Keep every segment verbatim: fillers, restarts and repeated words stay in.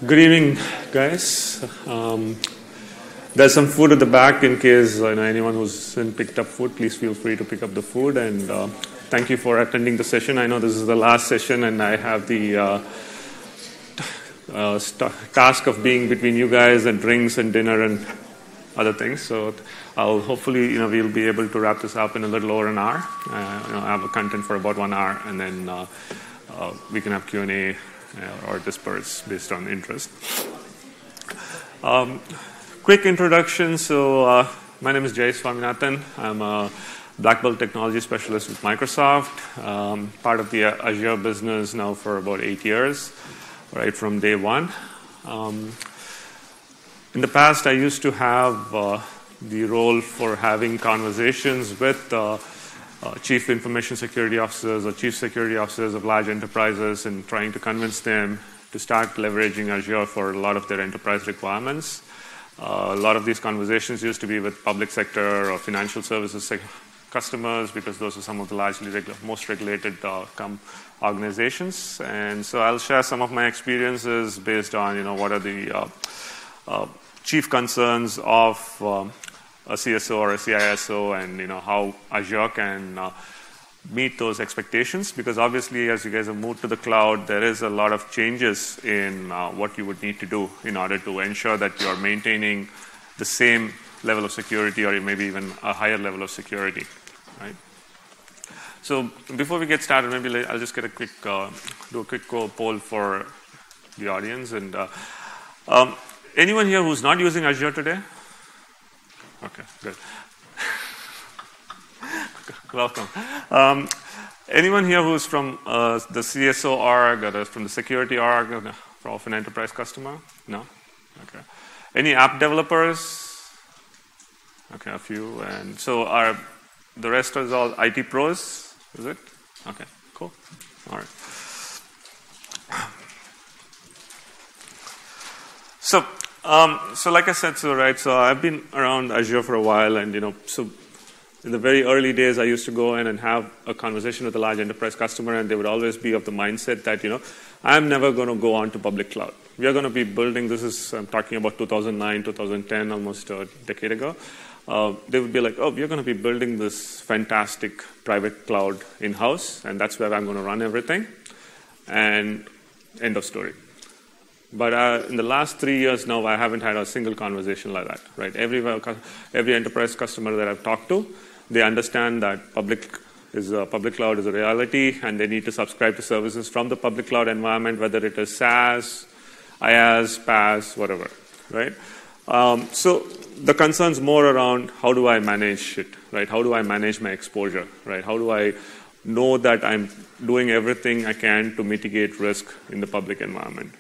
Good evening, guys. Um, there's some food at the back in case you know, anyone who's picked up food, please feel free to pick up the food. And uh, thank you for attending the session. I know this is the last session, and I have the uh, uh, st- task of being between you guys and drinks and dinner and other things. So I'll hopefully, you know, we'll be able to wrap this up in a little over an hour. Uh, you know, I have a content for about one hour, and then uh, uh, we can have Q and A. Uh, or disperse based on interest. Um, quick introduction. So uh, my name is Jay Swaminathan. I'm a Black Belt Technology Specialist with Microsoft, um, part of the Azure business now for about eight years, right from day one. Um, in the past, I used to have uh, the role for having conversations with uh, Uh, chief information security officers or chief security officers of large enterprises and trying to convince them to start leveraging Azure for a lot of their enterprise requirements. Uh, a lot of these conversations used to be with public sector or financial services sec- customers because those are some of the largely regu- most regulated uh, com- organizations. And so I'll share some of my experiences based on, you know, what are the uh, uh, chief concerns of um, a C S O or a C I S O, and you know how Azure can uh, meet those expectations. Because obviously, as you guys have moved to the cloud, there is a lot of changes in uh, what you would need to do in order to ensure that you are maintaining the same level of security, or maybe even a higher level of security, right? So before we get started, maybe I'll just get a quick uh, do a quick poll for the audience. And uh, um, anyone here who's not using Azure today? Okay, good. Welcome. Um, anyone here who's from uh, the C S O org or from the security org of an enterprise customer? No? Okay. Any app developers? Okay, a few. And so are the rest is all I T pros? Is it? Okay, cool. All right. So, Um, so like I said, so right, so I've been around Azure for a while, and you know, so in the very early days, I used to go in and have a conversation with a large enterprise customer, and they would always be of the mindset that, you know, I'm never going to go on to public cloud. We are going to be building, this is, I'm talking about two thousand nine, two thousand ten, almost a decade ago. Uh, they would be like, oh, we're going to be building this fantastic private cloud in-house, and that's where I'm going to run everything, and end of story. But uh, in the last three years now, I haven't had a single conversation like that, right? Every, every enterprise customer that I've talked to, they understand that public is a, public cloud is a reality, and they need to subscribe to services from the public cloud environment, whether it is SaaS, IaaS, PaaS, whatever, right? Um, so the concern's more around how do I manage it, right? How do I manage my exposure, right? How do I know that I'm doing everything I can to mitigate risk in the public environment?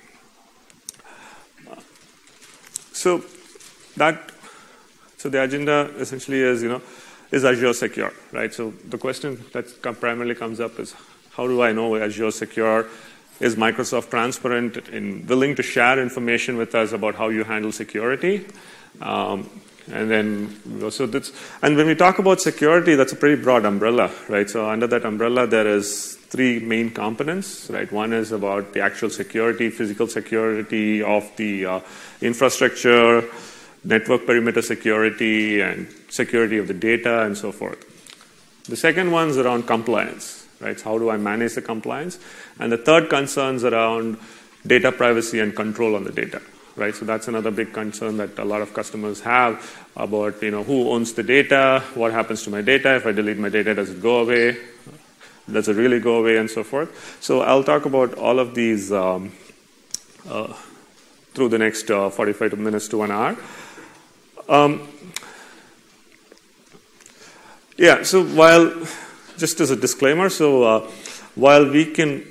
So that, so the agenda essentially is, you know, is Azure secure, right? So the question that primarily comes up is, how do I know Azure secure? Is Microsoft transparent and willing to share information with us about how you handle security? Um, and then, so that's, and when we talk about security, that's a pretty broad umbrella, right? So under that umbrella, there is three main components, right? One is about the actual security, physical security of the uh, infrastructure, network perimeter security, and security of the data, and so forth. The second one is around compliance, right? So how do I manage the compliance? And the third concern is around data privacy and control on the data, right? So that's another big concern that a lot of customers have about, you know, who owns the data, what happens to my data, if I delete my data, does it go away? Does it really go away, and so forth? So I'll talk about all of these um, uh, through the next uh, forty-five minutes to one hour. Um, yeah, so while, just as a disclaimer, so uh, while we can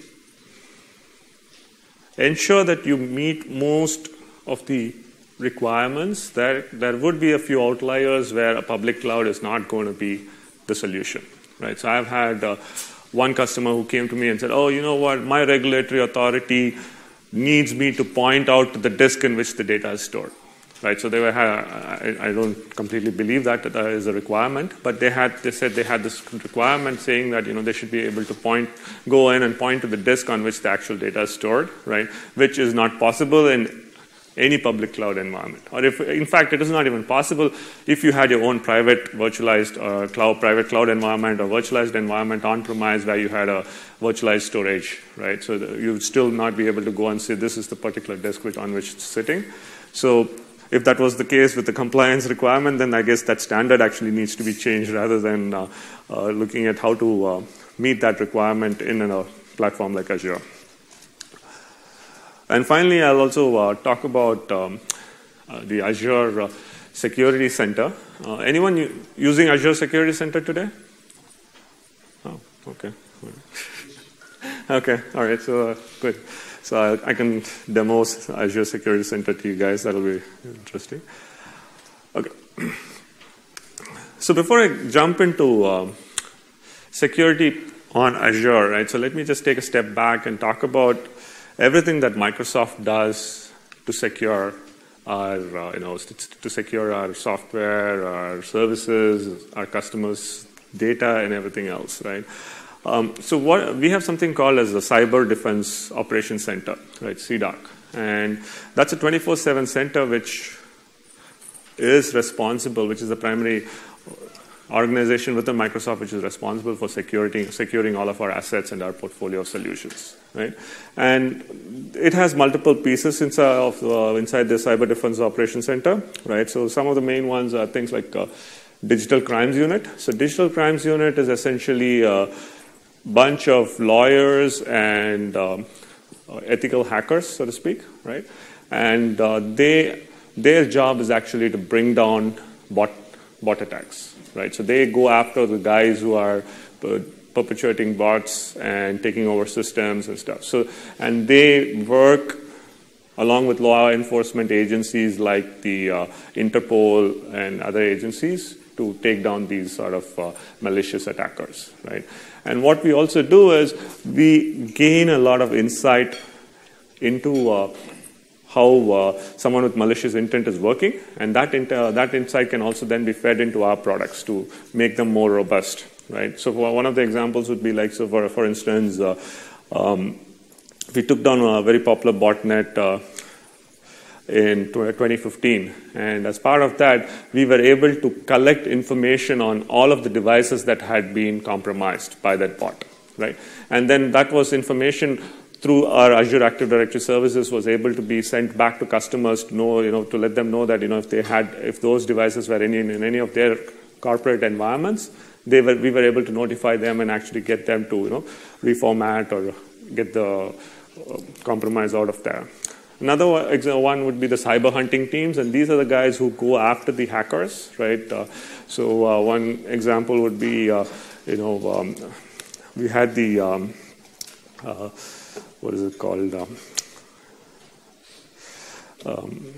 ensure that you meet most of the requirements, there, there would be a few outliers where a public cloud is not going to be the solution, right? So I've had uh, one customer who came to me and said, oh, you know what, my regulatory authority needs me to point out to the disk in which the data is stored, right? So they were, I, I don't completely believe that that is a requirement, but they had, they said they had this requirement saying that, you know, they should be able to point, go in and point to the disk on which the actual data is stored, right? Which is not possible in any public cloud environment. Or if, in fact, it is not even possible if you had your own private virtualized uh, cloud, private cloud environment or virtualized environment on-premise where you had a virtualized storage, right? So the, you would still not be able to go and say this is the particular disk on which it's sitting. So if that was the case with the compliance requirement, then I guess that standard actually needs to be changed rather than uh, uh, looking at how to uh, meet that requirement in a platform like Azure. And finally, I'll also uh, talk about um, uh, the Azure uh, Security Center. Uh, anyone using Azure Security Center today? Oh, okay. Okay, all right, so uh, good. So I, I can demo Azure Security Center to you guys. That'll be interesting. Okay. So before I jump into um, security on Azure, right? So let me just take a step back and talk about everything that Microsoft does to secure our, uh, you know, to secure our software, our services, our customers' data, and everything else, right? Um, so what, we have something called as the Cyber Defense Operations Center, right, C D O C. And that's a twenty-four seven center which is responsible, which is the primary organization within Microsoft which is responsible for security, securing all of our assets and our portfolio of solutions, right? And it has multiple pieces inside, of, uh, inside the Cyber Defense Operations Center, right? So some of the main ones are things like uh, Digital Crimes Unit. So Digital Crimes Unit is essentially a bunch of lawyers and um, ethical hackers, so to speak, right? And uh, they, their job is actually to bring down bot, bot attacks, right? So they go after the guys who are uh, perpetuating bots and taking over systems and stuff. So, and they work along with law enforcement agencies like the uh, Interpol and other agencies to take down these sort of uh, malicious attackers, right? And what we also do is we gain a lot of insight into uh, how uh, someone with malicious intent is working, and that, uh, that insight can also then be fed into our products to make them more robust, right? So one of the examples would be like, so for, for instance, uh, um, we took down a very popular botnet uh, in twenty fifteen, and as part of that, we were able to collect information on all of the devices that had been compromised by that bot, right? And then that was information through our Azure Active Directory services was able to be sent back to customers to know, you know, to let them know that, you know, if they had, if those devices were in, in any of their corporate environments, they were, we were able to notify them and actually get them to, you know, reformat or get the uh, compromise out of there. Another one would be the cyber hunting teams, and these are the guys who go after the hackers, right? Uh, so uh, one example would be, uh, you know, um, we had the, um, uh, what is it called? Um, um,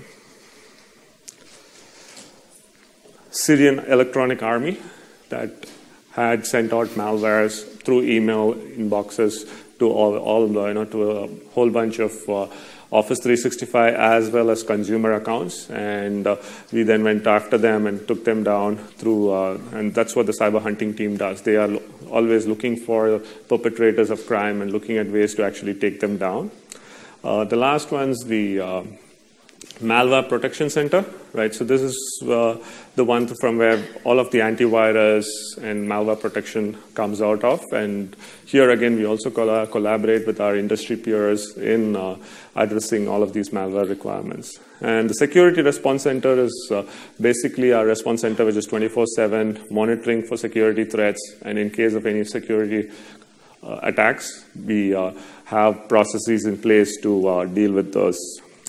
Syrian Electronic Army that had sent out malwares through email inboxes to all, all the, you know, to a whole bunch of uh, Office three sixty-five as well as consumer accounts, and uh, we then went after them and took them down through, uh, and that's what the cyber hunting team does. They are lo always looking for perpetrators of crime and looking at ways to actually take them down. Uh, the last one's the uh, Malware Protection Center, right? So this is uh, the one from where all of the antivirus and malware protection comes out of. And here again, we also coll collaborate with our industry peers in uh, addressing all of these malware requirements. And the Security Response Center is uh, basically our response center, which is twenty-four seven monitoring for security threats. And in case of any security uh, attacks, we uh, have processes in place to uh, deal with those.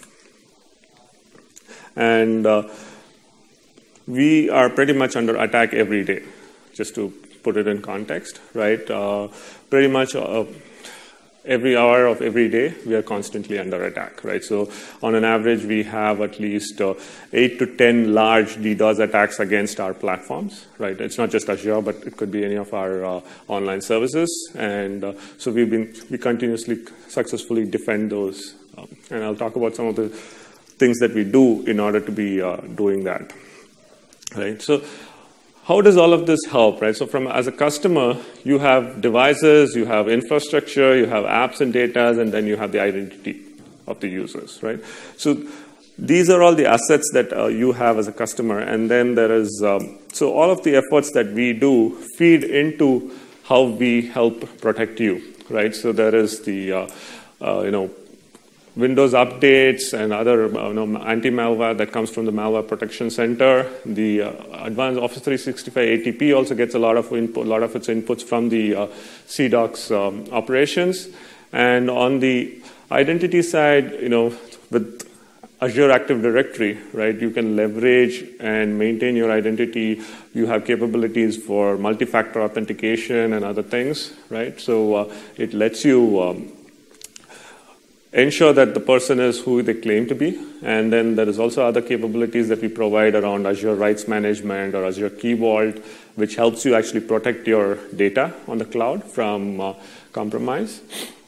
And uh, we are pretty much under attack every day, just to put it in context, right? Uh, pretty much uh, every hour of every day, we are constantly under attack, right? So on an average, we have at least uh, eight to ten large DDoS attacks against our platforms, right? It's not just Azure, but it could be any of our uh, online services. And uh, so we've been, we continuously successfully defend those. Um, and I'll talk about some of the things that we do in order to be uh, doing that, right? So how does all of this help, right? So from as a customer, you have devices, you have infrastructure, you have apps and data, and then you have the identity of the users, right? So these are all the assets that uh, you have as a customer. And then there is, um, so all of the efforts that we do feed into how we help protect you, right? So there is the, uh, uh, you know, Windows updates and other uh, you know, anti-malware that comes from the Malware Protection Center. The uh, Advanced Office three sixty-five A T P also gets a lot of input, a lot of its inputs from the uh, C DOCS um, operations. And on the identity side, you know, with Azure Active Directory, right, you can leverage and maintain your identity. You have capabilities for multi-factor authentication and other things, right? So uh, it lets you um, ensure that the person is who they claim to be. And then there is also other capabilities that we provide around Azure Rights Management or Azure Key Vault, which helps you actually protect your data on the cloud from uh, compromise.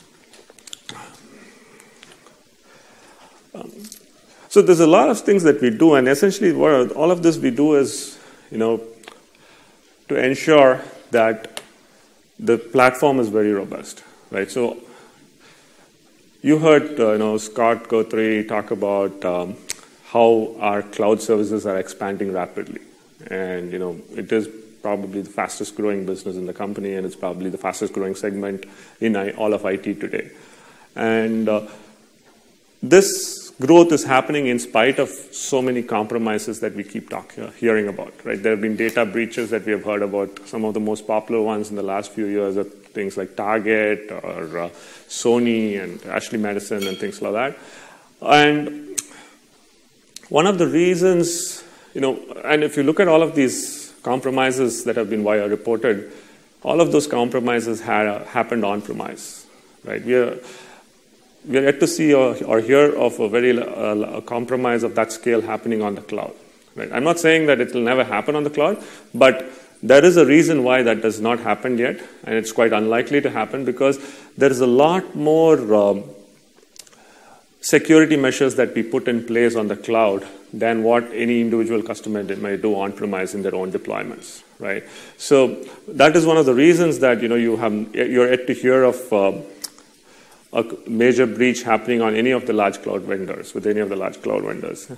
Um, so there's a lot of things that we do, and essentially what all of this we do is, you know, to ensure that the platform is very robust, right? So you heard, uh, you know, Scott Guthrie talk about um, how our cloud services are expanding rapidly, and you know, it is probably the fastest growing business in the company, and it's probably the fastest growing segment in all of I T today. And uh, this growth is happening in spite of so many compromises that we keep talking, hearing about, right? There have been data breaches that we have heard about. Some of the most popular ones in the last few years are things like Target or uh, Sony and Ashley Madison and things like that. And one of the reasons, you know, and if you look at all of these compromises that have been reported, all of those compromises had uh, happened on-premise, right? We are we are yet to see or, or hear of a very uh, a compromise of that scale happening on the cloud, right? I'm not saying that it will never happen on the cloud, but there is a reason why that does not happen yet, and it's quite unlikely to happen because there is a lot more um, security measures that we put in place on the cloud than what any individual customer may do on-premise in their own deployments, right? So that is one of the reasons that you know you have you're yet to hear of uh, a major breach happening on any of the large cloud vendors with any of the large cloud vendors.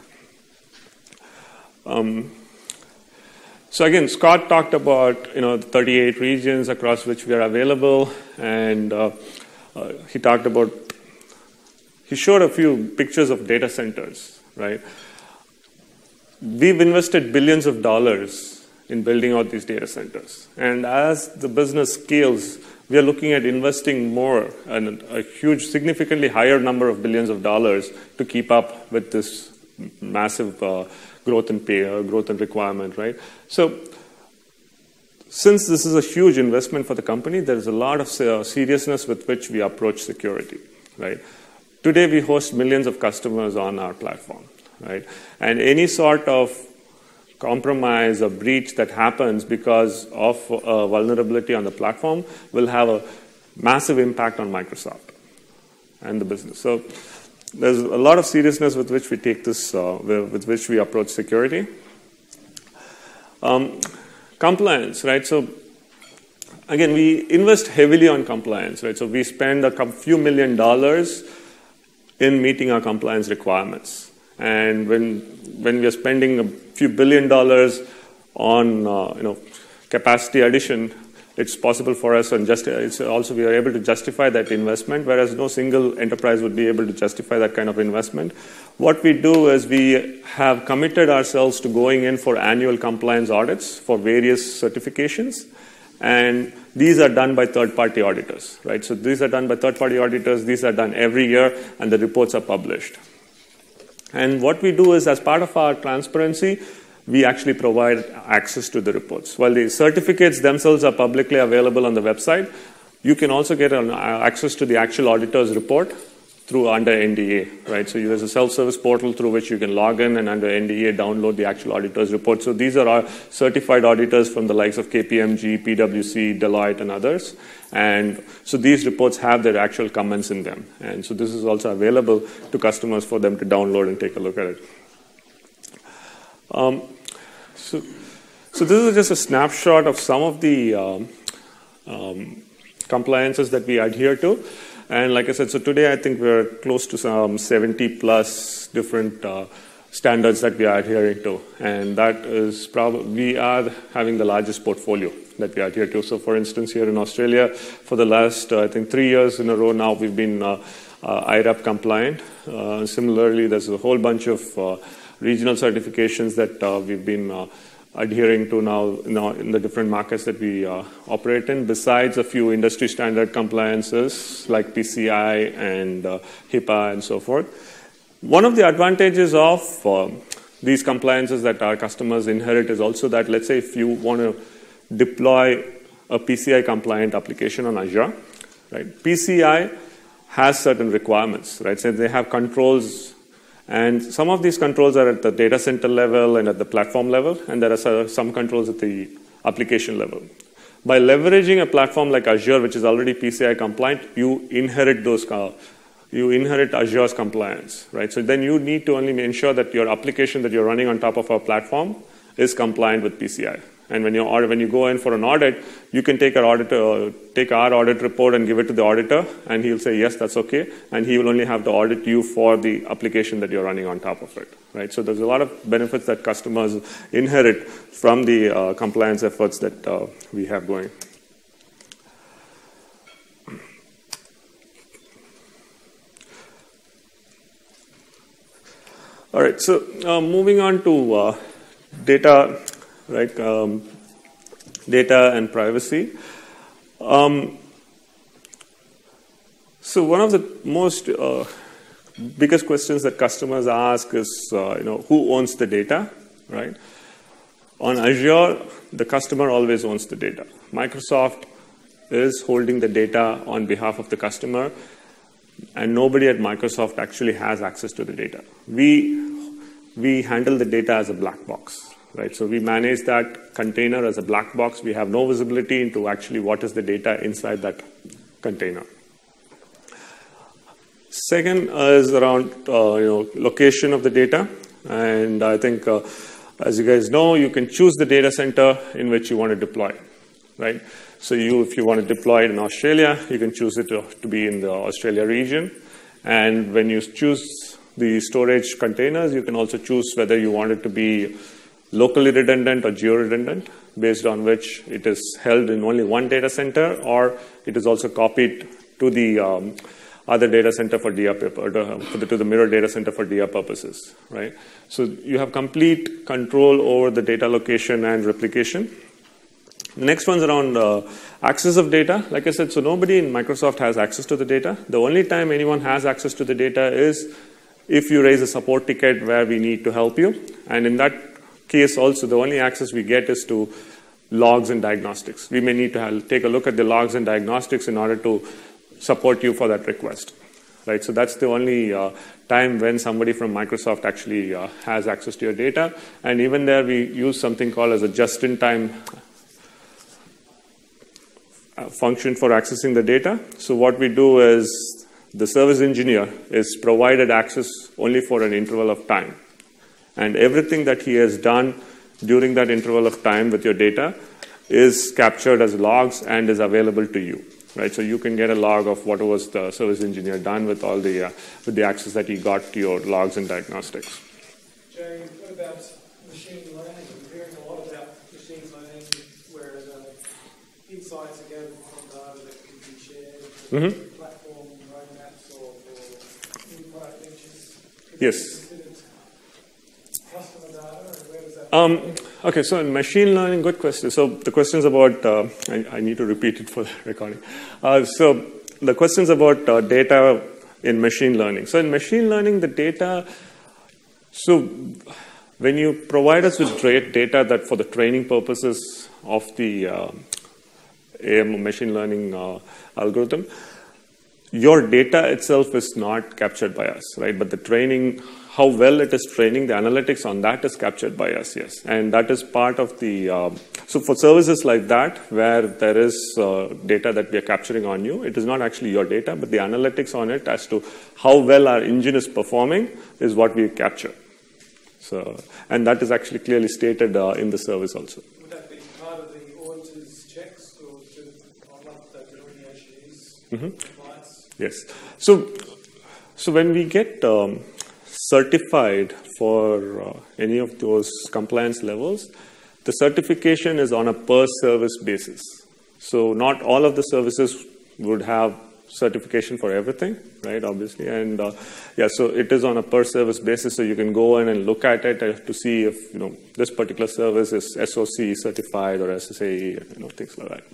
Um, So again, Scott talked about you know the thirty-eight regions across which we are available, and uh, uh, he talked about he showed a few pictures of data centers. Right, we've invested billions of dollars in building out these data centers, and as the business scales, we are looking at investing more and a huge, significantly higher number of billions of dollars to keep up with this massive Uh, growth and pay, uh, growth and requirement, right? So since this is a huge investment for the company, there is a lot of uh, seriousness with which we approach security, right? Today, we host millions of customers on our platform, right? And any sort of compromise or breach that happens because of a vulnerability on the platform will have a massive impact on Microsoft and the business. So there's a lot of seriousness with which we take this, uh, with which we approach security. Um, compliance, right? So again, we invest heavily on compliance, right? So we spend a few million dollars in meeting our compliance requirements. And when when we are spending a few billion dollars on uh, you know capacity addition, it's possible for us, and just it's also we are able to justify that investment, whereas no single enterprise would be able to justify that kind of investment. What we do is we have committed ourselves to going in for annual compliance audits for various certifications, and these are done by third-party auditors, right? So these are done by third-party auditors. These are done every year, and the reports are published. And what we do is, as part of our transparency, we actually provide access to the reports. While the certificates themselves are publicly available on the website, you can also get an, uh, access to the actual auditor's report through under N D A, right? So there's a self-service portal through which you can log in and under N D A download the actual auditor's report. So these are our certified auditors from the likes of K P M G, P W C, Deloitte, and others. And so these reports have their actual comments in them. And so this is also available to customers for them to download and take a look at it. Um, so, so this is just a snapshot of some of the um, um, compliances that we adhere to. And like I said, so today I think we're close to some seventy plus different uh, standards that we are adhering to. And that is probably, we are having the largest portfolio that we adhere to. So for instance, here in Australia, for the last, uh, I think, three years in a row now, we've been uh, uh, I R A P compliant. Uh, similarly, there's a whole bunch of uh, regional certifications that uh, we've been uh, adhering to now, now in the different markets that we uh, operate in, besides a few industry standard compliances like P C I and uh, HIPAA and so forth. One of the advantages of uh, these compliances that our customers inherit is also that, let's say if you want to deploy a P C I compliant application on Azure, right? P C I has certain requirements, right? So they have controls, and some of these controls are at the data center level and at the platform level, and there are some controls at the application level. By leveraging a platform like Azure, which is already P C I compliant, you inherit those, uh, you inherit Azure's compliance, right? So then you need to only ensure that your application that you're running on top of our platform is compliant with P C I. And when you when you go in for an audit, you can take our audit, uh, take our audit report and give it to the auditor, and he'll say yes, that's okay, and he will only have to audit you for the application that you're running on top of it, right? So there's a lot of benefits that customers inherit from the uh, compliance efforts that uh, we have going. All right, so uh, moving on to uh, data. Right, um, data and privacy. Um, so one of the most uh, biggest questions that customers ask is, uh, you know, who owns the data, right? On Azure, the customer always owns the data. Microsoft is holding the data on behalf of the customer, and nobody at Microsoft actually has access to the data. We, we handle the data as a black box. Right, so we manage that container as a black box. We have no visibility into actually what is the data inside that container. Second uh, is around uh, you know, location of the data. And I think, uh, as you guys know, you can choose the data center in which you want to deploy. Right? So you, if you want to deploy it in Australia, you can choose it to, to be in the Australia region. And when you choose the storage containers, you can also choose whether you want it to be locally redundant or geo-redundant, based on which it is held in only one data center, or it is also copied to the um, other data center for D I A, or to, to the mirror data center for D I A purposes, right? So you have complete control over the data location and replication. The next one's around uh, access of data. Like I said, so nobody in Microsoft has access to the data. The only time anyone has access to the data is if you raise a support ticket where we need to help you, and in that case also, the only access we get is to logs and diagnostics. We may need to have, take a look at the logs and diagnostics in order to support you for that request, right? So that's the only uh, time when somebody from Microsoft actually uh, has access to your data. And even there, we use something called as a just-in-time function for accessing the data. So what we do is the service engineer is provided access only for an interval of time. And everything that he has done during that interval of time with your data is captured as logs and is available to you, right? So you can get a log of what was the service engineer done with all the uh, with the access that he got to your logs and diagnostics. Jay, what about machine learning? We're hearing a lot about machine learning, where the insights are gathered from data that can be shared, mm-hmm. platform roadmaps or, or new product ventures. Yes. Um, okay, so in machine learning, good question. So the questions about, uh, I, I need to repeat it for the recording. Uh, so the questions about uh, data in machine learning. So in machine learning, the data, so when you provide us with data that for the training purposes of the uh, A M machine learning uh, algorithm, your data itself is not captured by us, right? But the training, how well it is training, the analytics on that is captured by us, yes. And that is part of the, uh, so for services like that, where there is uh, data that we are capturing on you, it is not actually your data, but the analytics on it as to how well our engine is performing is what we capture. So, and that is actually clearly stated uh, in the service also. Would that be part of the auditor's checks, or to, I love that delineation is mm-hmm. compliance? Yes. So, so when we get um, certified for uh, any of those compliance levels, the certification is on a per service basis. So not all of the services would have certification for everything, right, obviously. And uh, yeah, so it is on a per service basis, so you can go in and look at it to see if, you know, this particular service is S O C certified or S S A E, you know, things like that.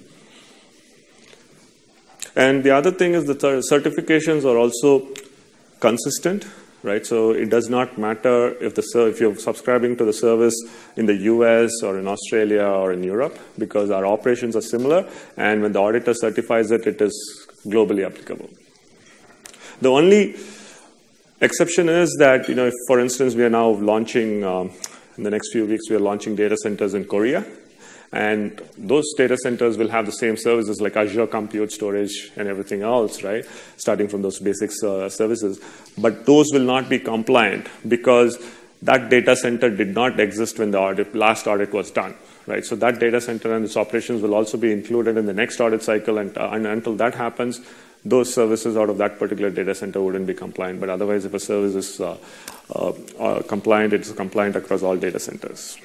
And the other thing is the certifications are also consistent, right? So it does not matter if the if you're subscribing to the service in the U S or in Australia or in Europe, because our operations are similar, and when the auditor certifies it, it is globally applicable. The only exception is that, you know, if, for instance, we are now launching, um, in the next few weeks, we are launching data centers in Korea. And those data centers will have the same services like Azure compute, storage, and everything else, right? Starting from those basic uh, services. But those will not be compliant because that data center did not exist when the audit, last audit was done, right? So that data center and its operations will also be included in the next audit cycle. And, uh, and until that happens, those services out of that particular data center wouldn't be compliant. But otherwise, if a service is uh, uh, uh, compliant, it's compliant across all data centers.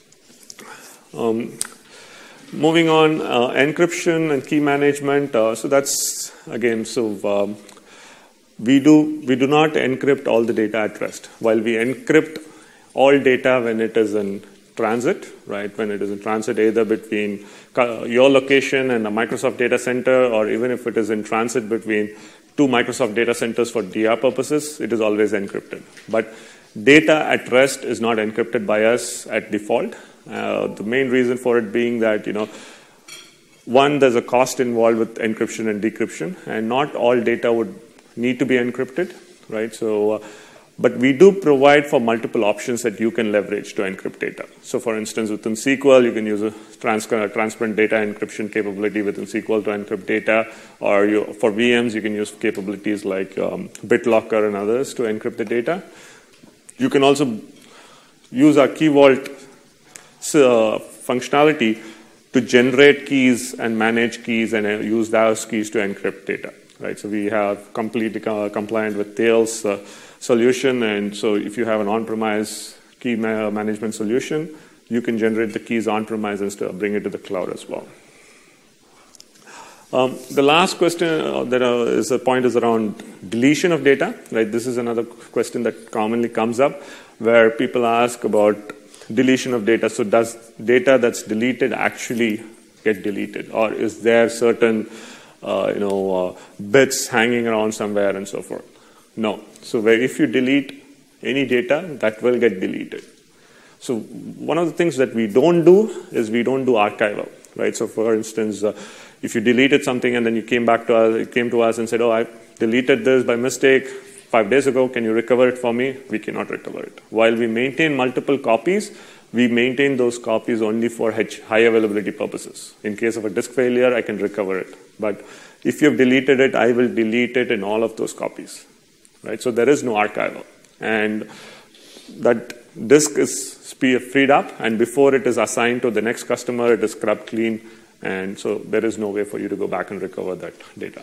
Um, moving on, uh, encryption and key management. Uh, so that's, again, so um, we do we do not encrypt all the data at rest. While we encrypt all data when it is in transit, right, when it is in transit either between your location and a Microsoft data center, or even if it is in transit between two Microsoft data centers for D R purposes, it is always encrypted. But data at rest is not encrypted by us at default. Uh, the main reason for it being that, you know, one, there's a cost involved with encryption and decryption, and not all data would need to be encrypted, right? So, uh, but we do provide for multiple options that you can leverage to encrypt data. So, for instance, within S Q L, you can use a trans transparent data encryption capability within S Q L to encrypt data, or you, for V Ms, you can use capabilities like um, BitLocker and others to encrypt the data. You can also use our Key Vault Uh, functionality to generate keys and manage keys and uh, use those keys to encrypt data, right? So we have completely uh, compliant with Tails uh, solution, and so if you have an on-premise key ma management solution, you can generate the keys on-premise and uh, bring it to the cloud as well. Um, the last question uh, that uh, is a point is around deletion of data, right? This is another question that commonly comes up where people ask about deletion of data. So does data that's deleted actually get deleted, or is there certain uh, you know uh, bits hanging around somewhere and so forth? No. So where if you delete any data, that will get deleted. So one of the things that we don't do is we don't do archival, right? So for instance, uh, if you deleted something and then you came back to us, came to us and said, "Oh, I deleted this by mistake five days ago, can you recover it for me?" We cannot recover it. While we maintain multiple copies, we maintain those copies only for high availability purposes. In case of a disk failure, I can recover it. But if you've deleted it, I will delete it in all of those copies, right? So there is no archival. And that disk is freed up, and before it is assigned to the next customer, it is scrubbed clean, and so there is no way for you to go back and recover that data.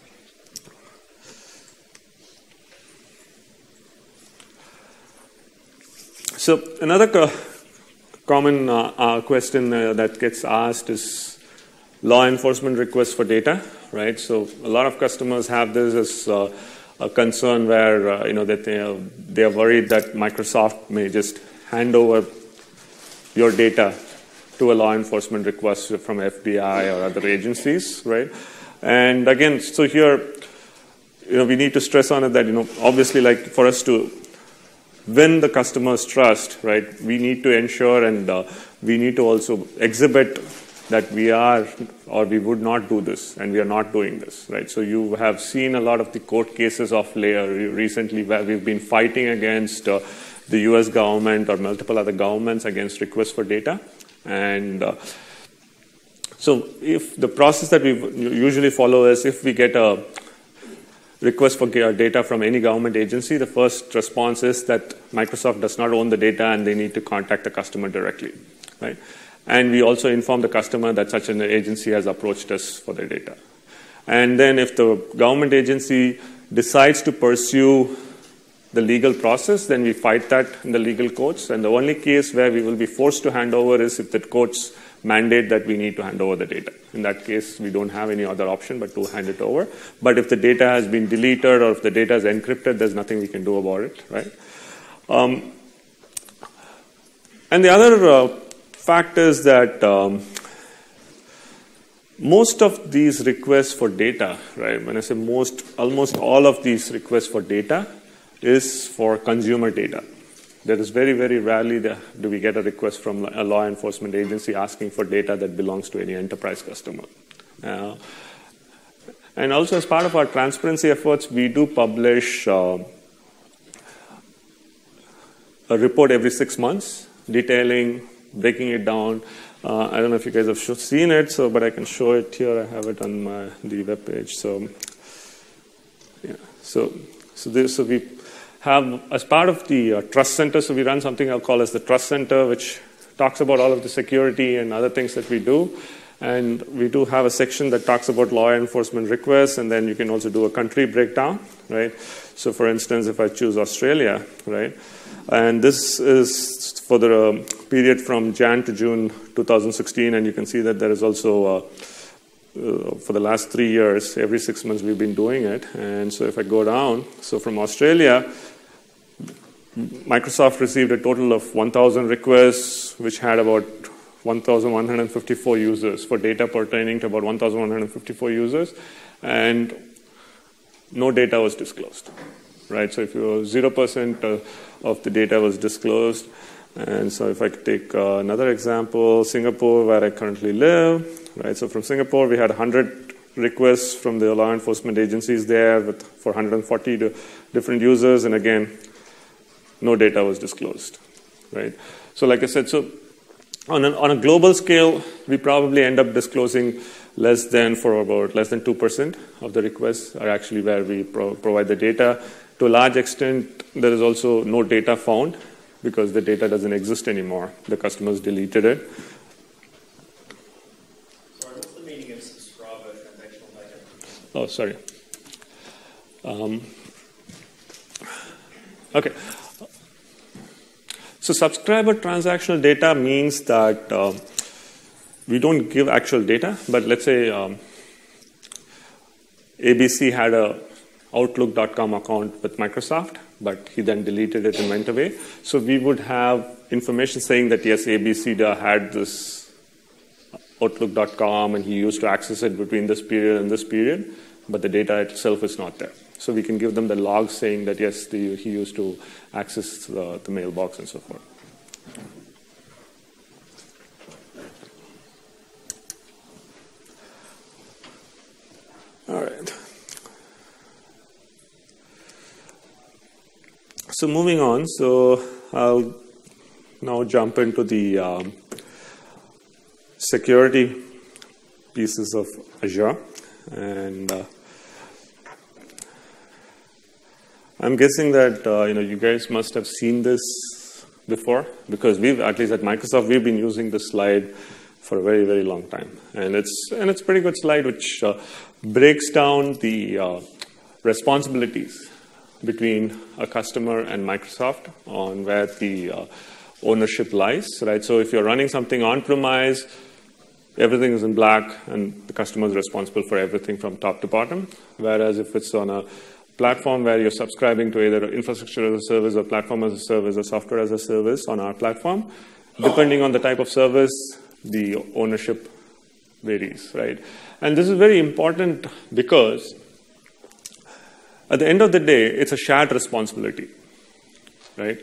So another co common uh, uh, question uh, that gets asked is law enforcement requests for data, right? So a lot of customers have this as uh, a concern where uh, you know that they are, they are worried that Microsoft may just hand over your data to a law enforcement request from F B I or other agencies, right? And again, so here, you know, we need to stress on it that, you know, obviously, like for us to win the customer's trust, right, we need to ensure and uh, we need to also exhibit that we are or we would not do this, and we are not doing this, right? So you have seen a lot of the court cases of layer recently where we've been fighting against uh, the U S government or multiple other governments against requests for data. And uh, so if the process that we usually follow is if we get a request for data from any government agency, the first response is that Microsoft does not own the data and they need to contact the customer directly, right? And we also inform the customer that such an agency has approached us for their data. And then if the government agency decides to pursue the legal process, then we fight that in the legal courts. And the only case where we will be forced to hand over is if the courts mandate that we need to hand over the data. In that case, we don't have any other option but to hand it over. But if the data has been deleted or if the data is encrypted, there's nothing we can do about it, right? Um, and the other uh, fact is that um, most of these requests for data, right? When I say most, almost all of these requests for data is for consumer data. There is very, very rarely the, do we get a request from a law enforcement agency asking for data that belongs to any enterprise customer. Uh, and also as part of our transparency efforts, we do publish uh, a report every six months detailing, breaking it down. Uh, I don't know if you guys have seen it, so but I can show it here. I have it on my, the web page. So, yeah. So, so, this, so we have, as part of the uh, Trust Center, so we run something I'll call as the Trust Center, which talks about all of the security and other things that we do. And we do have a section that talks about law enforcement requests, and then you can also do a country breakdown, right? So for instance, if I choose Australia, right? And this is for the uh, period from Jan to June two thousand sixteen, and you can see that there is also uh, Uh, for the last three years, every six months we've been doing it. And so if I go down, so from Australia, Microsoft received a total of one thousand requests, which had about one thousand one hundred fifty-four users for data pertaining to about one thousand one hundred fifty-four users, and no data was disclosed, right? So if you zero percent of the data was disclosed. And so if I could take uh, another example, Singapore, where I currently live, right? So from Singapore, we had one hundred requests from the law enforcement agencies there with for one hundred forty different users, and again, no data was disclosed, right? So like I said, so on a, on a global scale, we probably end up disclosing less than for about less than two percent of the requests are actually where we pro provide the data. To a large extent, there is also no data found, because the data doesn't exist anymore. The customers deleted it. Sorry, what's the meaning of subscriber transactional data? Oh, sorry. Um, okay. So subscriber transactional data means that um, we don't give actual data, but let's say um, A B C had a Outlook dot com account with Microsoft, but he then deleted it and went away. So we would have information saying that, yes, A B C had this Outlook dot com and he used to access it between this period and this period, but the data itself is not there. So we can give them the log saying that, yes, the, he used to access the, the mailbox and so forth. All right. So moving on, so I'll now jump into the um, security pieces of Azure. And uh, I'm guessing that uh, you know you guys must have seen this before, because we've, at least at Microsoft, we've been using this slide for a very, very long time. And it's, and it's a pretty good slide, which uh, breaks down the uh, responsibilities between a customer and Microsoft on where the uh, ownership lies, right? So if you're running something on-premise, everything is in black, and the customer is responsible for everything from top to bottom. Whereas if it's on a platform where you're subscribing to either infrastructure as a service or platform as a service or software as a service on our platform, depending on the type of service, the ownership varies, right? And this is very important because at the end of the day, it's a shared responsibility, right?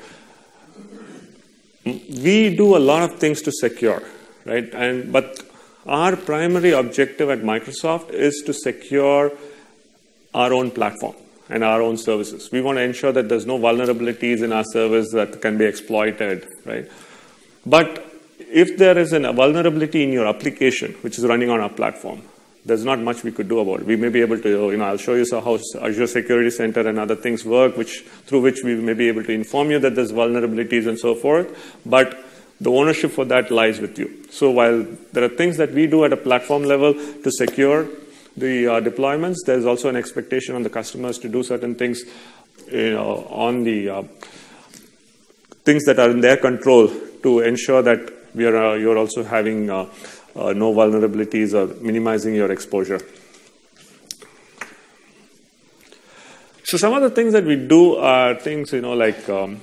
We do a lot of things to secure, right? And but our primary objective at Microsoft is to secure our own platform and our own services. We want to ensure that there's no vulnerabilities in our service that can be exploited, right? But if there is a vulnerability in your application, which is running on our platform, there's not much we could do about it. We may be able to, you know, I'll show you how Azure Security Center and other things work, which through which we may be able to inform you that there's vulnerabilities and so forth, but the ownership for that lies with you. So while there are things that we do at a platform level to secure the uh, deployments, there's also an expectation on the customers to do certain things, you know, on the uh, things that are in their control to ensure that we are, uh, you're also having uh, uh, no vulnerabilities or minimizing your exposure. So some of the things that we do are things, you know, like um,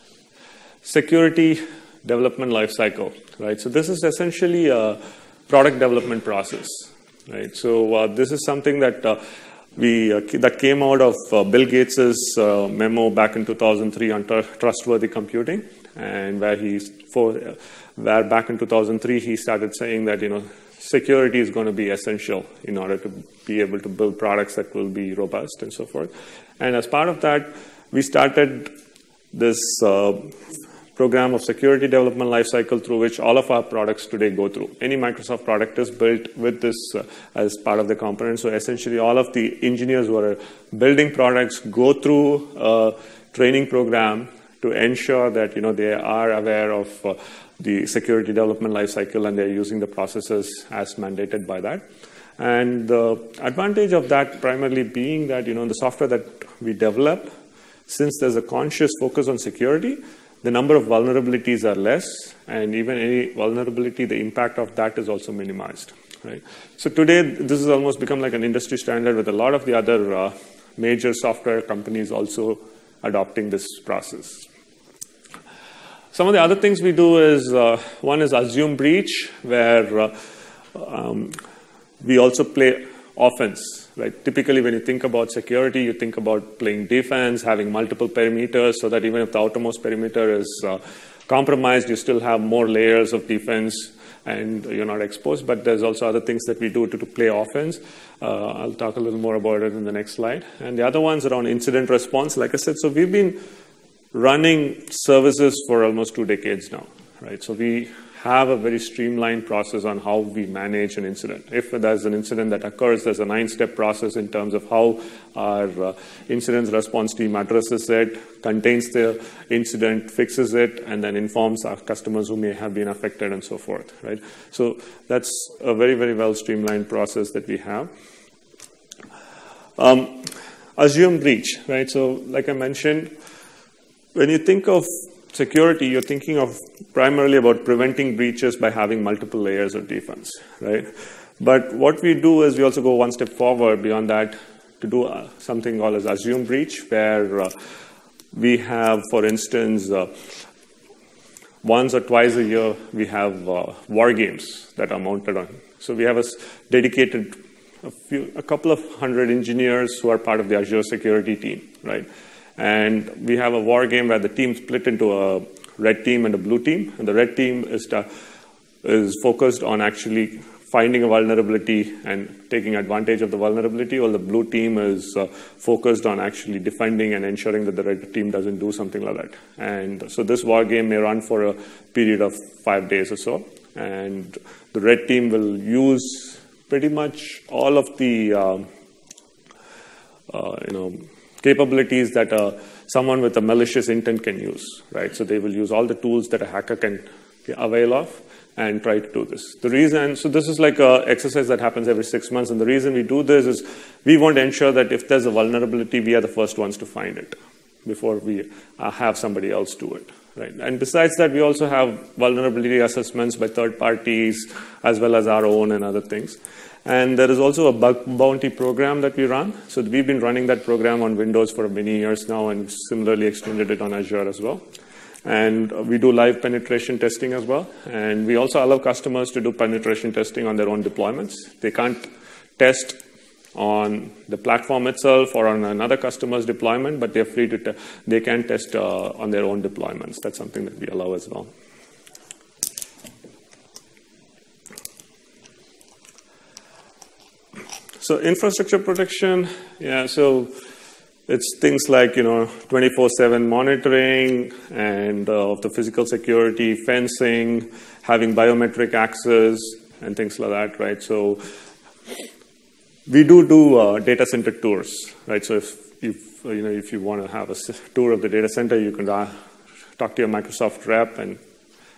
security development lifecycle, right? So this is essentially a product development process, right? So uh, this is something that uh, we uh, that came out of uh, Bill Gates's uh, memo back in two thousand three on tr trustworthy computing, and where he for uh, where back in two thousand three he started saying that, you know, security is going to be essential in order to be able to build products that will be robust and so forth. And as part of that, we started this uh, program of security development lifecycle through which all of our products today go through. Any Microsoft product is built with this uh, as part of the component. So essentially all of the engineers who are building products go through a training program to ensure that, you know, they are aware of uh, the security development lifecycle and they're using the processes as mandated by that. And the advantage of that primarily being that, you know, the software that we develop, since there's a conscious focus on security, the number of vulnerabilities are less, and even any vulnerability, the impact of that is also minimized, right? So today, this has almost become like an industry standard with a lot of the other uh, major software companies also adopting this process. Some of the other things we do is, uh, one is assume breach, where uh, um, we also play offense, right? Typically, when you think about security, you think about playing defense, having multiple perimeters, so that even if the outermost perimeter is uh, compromised, you still have more layers of defense and you're not exposed. But there's also other things that we do to, to play offense. Uh, I'll talk a little more about it in the next slide. And the other one's around incident response. Like I said, so we've been running services for almost two decades now, right? So we have a very streamlined process on how we manage an incident. If there's an incident that occurs, there's a nine-step process in terms of how our uh, incident response team addresses it, contains the incident, fixes it, and then informs our customers who may have been affected and so forth, right? So that's a very, very well streamlined process that we have. Um, assume breach, right? So like I mentioned, when you think of security, you're thinking of primarily about preventing breaches by having multiple layers of defense, right? But what we do is we also go one step forward beyond that to do uh, something called as assume breach, where uh, we have, for instance, uh, once or twice a year, we have uh, war games that are mounted on. So we have a dedicated, a, few, a couple of hundred engineers who are part of the Azure security team, right? And we have a war game where the team split into a red team and a blue team. And the red team is, to, is focused on actually finding a vulnerability and taking advantage of the vulnerability, while the blue team is uh, focused on actually defending and ensuring that the red team doesn't do something like that. And so this war game may run for a period of five days or so. And the red team will use pretty much all of the, um, uh, you know, capabilities that uh, someone with a malicious intent can use, right? So they will use all the tools that a hacker can avail of and try to do this. The reason, so this is like an exercise that happens every six months, and the reason we do this is we want to ensure that if there's a vulnerability, we are the first ones to find it before we uh, have somebody else do it, right? And besides that, we also have vulnerability assessments by third parties as well as our own and other things. And there is also a bug bounty program that we run. So we've been running that program on Windows for many years now, and similarly extended it on Azure as well. And we do live penetration testing as well. And we also allow customers to do penetration testing on their own deployments. They can't test on the platform itself or on another customer's deployment, but they're free to, te they can test uh, on their own deployments. That's something that we allow as well. So infrastructure protection, yeah, so it's things like, you know, twenty-four seven monitoring and uh, of the physical security, fencing, having biometric access, and things like that, right? So we do do uh, data center tours, right? So if, if, you know, if you want to have a tour of the data center, you can uh, talk to your Microsoft rep and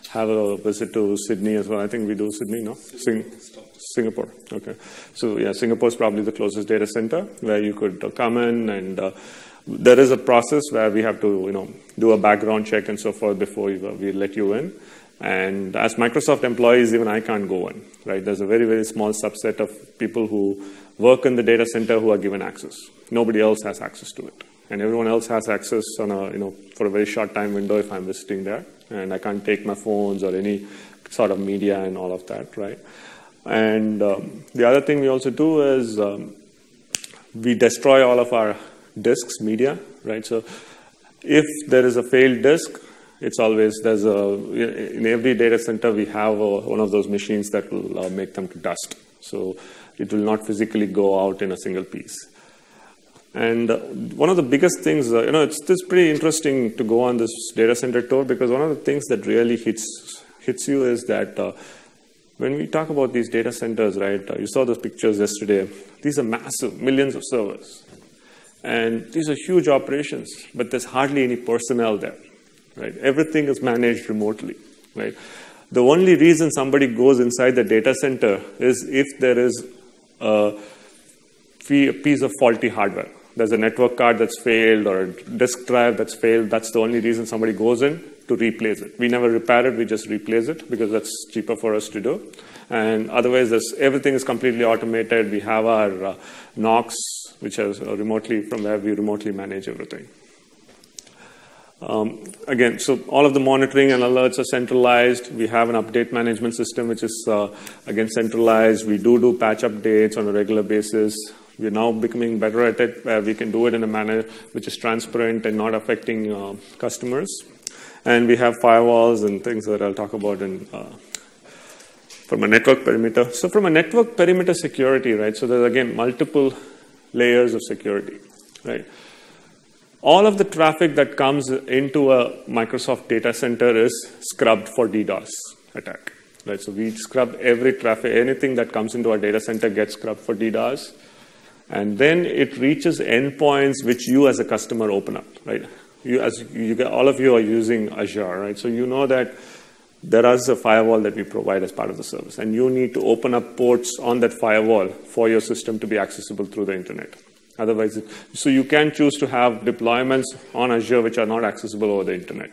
have a visit to Sydney as well. I think we do Sydney, no? Sing Singapore. Okay. So yeah, Singapore is probably the closest data center where you could uh, come in, and uh, there is a process where we have to, you know, do a background check and so forth before we, uh, we let you in. And as Microsoft employees, even I can't go in, right? There's a very, very small subset of people who work in the data center who are given access. Nobody else has access to it. And everyone else has access on a, you know, for a very short time window if I'm visiting there. And I can't take my phones or any sort of media and all of that, right? And um, the other thing we also do is um, we destroy all of our disks, media, right? So if there is a failed disk, it's always, there's a, in every data center we have a, one of those machines that will uh, make them to dust. So it will not physically go out in a single piece. And uh, one of the biggest things, uh, you know, it's, it's pretty interesting to go on this data center tour, because one of the things that really hits, hits you is that uh, when we talk about these data centers, right, uh, you saw those pictures yesterday, these are massive, millions of servers. And these are huge operations, but there's hardly any personnel there. Right? Everything is managed remotely. Right? The only reason somebody goes inside the data center is if there is a piece of faulty hardware. There's a network card that's failed or a disk drive that's failed. That's the only reason somebody goes in to replace it. We never repair it, we just replace it because that's cheaper for us to do. And otherwise, everything is completely automated. We have our uh, N O C, which is uh, remotely, from where we remotely manage everything. Um, again, so all of the monitoring and alerts are centralized. We have an update management system, which is, uh, again, centralized. We do do patch updates on a regular basis. We're now becoming better at it, where we can do it in a manner which is transparent and not affecting uh, customers. And we have firewalls and things that I'll talk about in, uh, from a network perimeter. So from a network perimeter security, right, so there's, again, multiple layers of security, right? All of the traffic that comes into a Microsoft data center is scrubbed for DDoS attack. Right? So we scrub every traffic, anything that comes into our data center gets scrubbed for DDoS. And then it reaches endpoints which you as a customer open up. Right? You, as you get, all of you are using Azure, right? So you know that there is a firewall that we provide as part of the service. And you need to open up ports on that firewall for your system to be accessible through the internet. Otherwise, it, so you can choose to have deployments on Azure which are not accessible over the internet.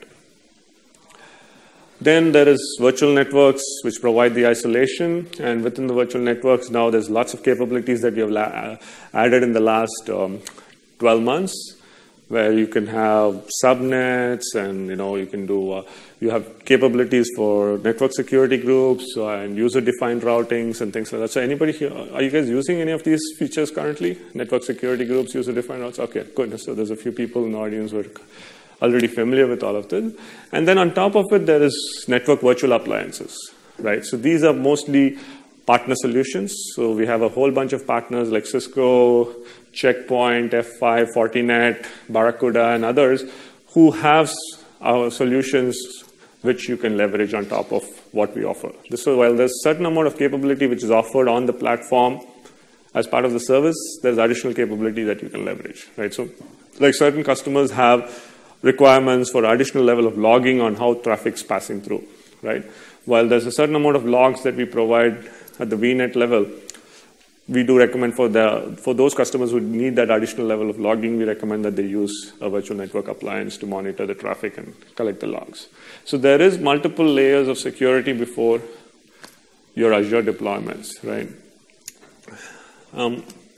Then there is virtual networks which provide the isolation, and within the virtual networks now there's lots of capabilities that we have la added in the last um, twelve months, where you can have subnets, and you know you can do uh, you have capabilities for network security groups uh, and user-defined routings and things like that. So anybody here, are you guys using any of these features currently? Network security groups, user-defined routes? Okay, good. So there's a few people in the audience who are already familiar with all of this. And then on top of it, there is network virtual appliances, right? So these are mostly partner solutions. So we have a whole bunch of partners like Cisco, Checkpoint, F five, Fortinet, Barracuda, and others who have our solutions which you can leverage on top of what we offer. This is, while there's a certain amount of capability which is offered on the platform as part of the service, there's additional capability that you can leverage, right? So like certain customers have requirements for additional level of logging on how traffic's passing through, right? While there's a certain amount of logs that we provide at the V NET level, we do recommend for the for those customers who need that additional level of logging, we recommend that they use a virtual network appliance to monitor the traffic and collect the logs. So there is multiple layers of security before your Azure deployments, right? Um,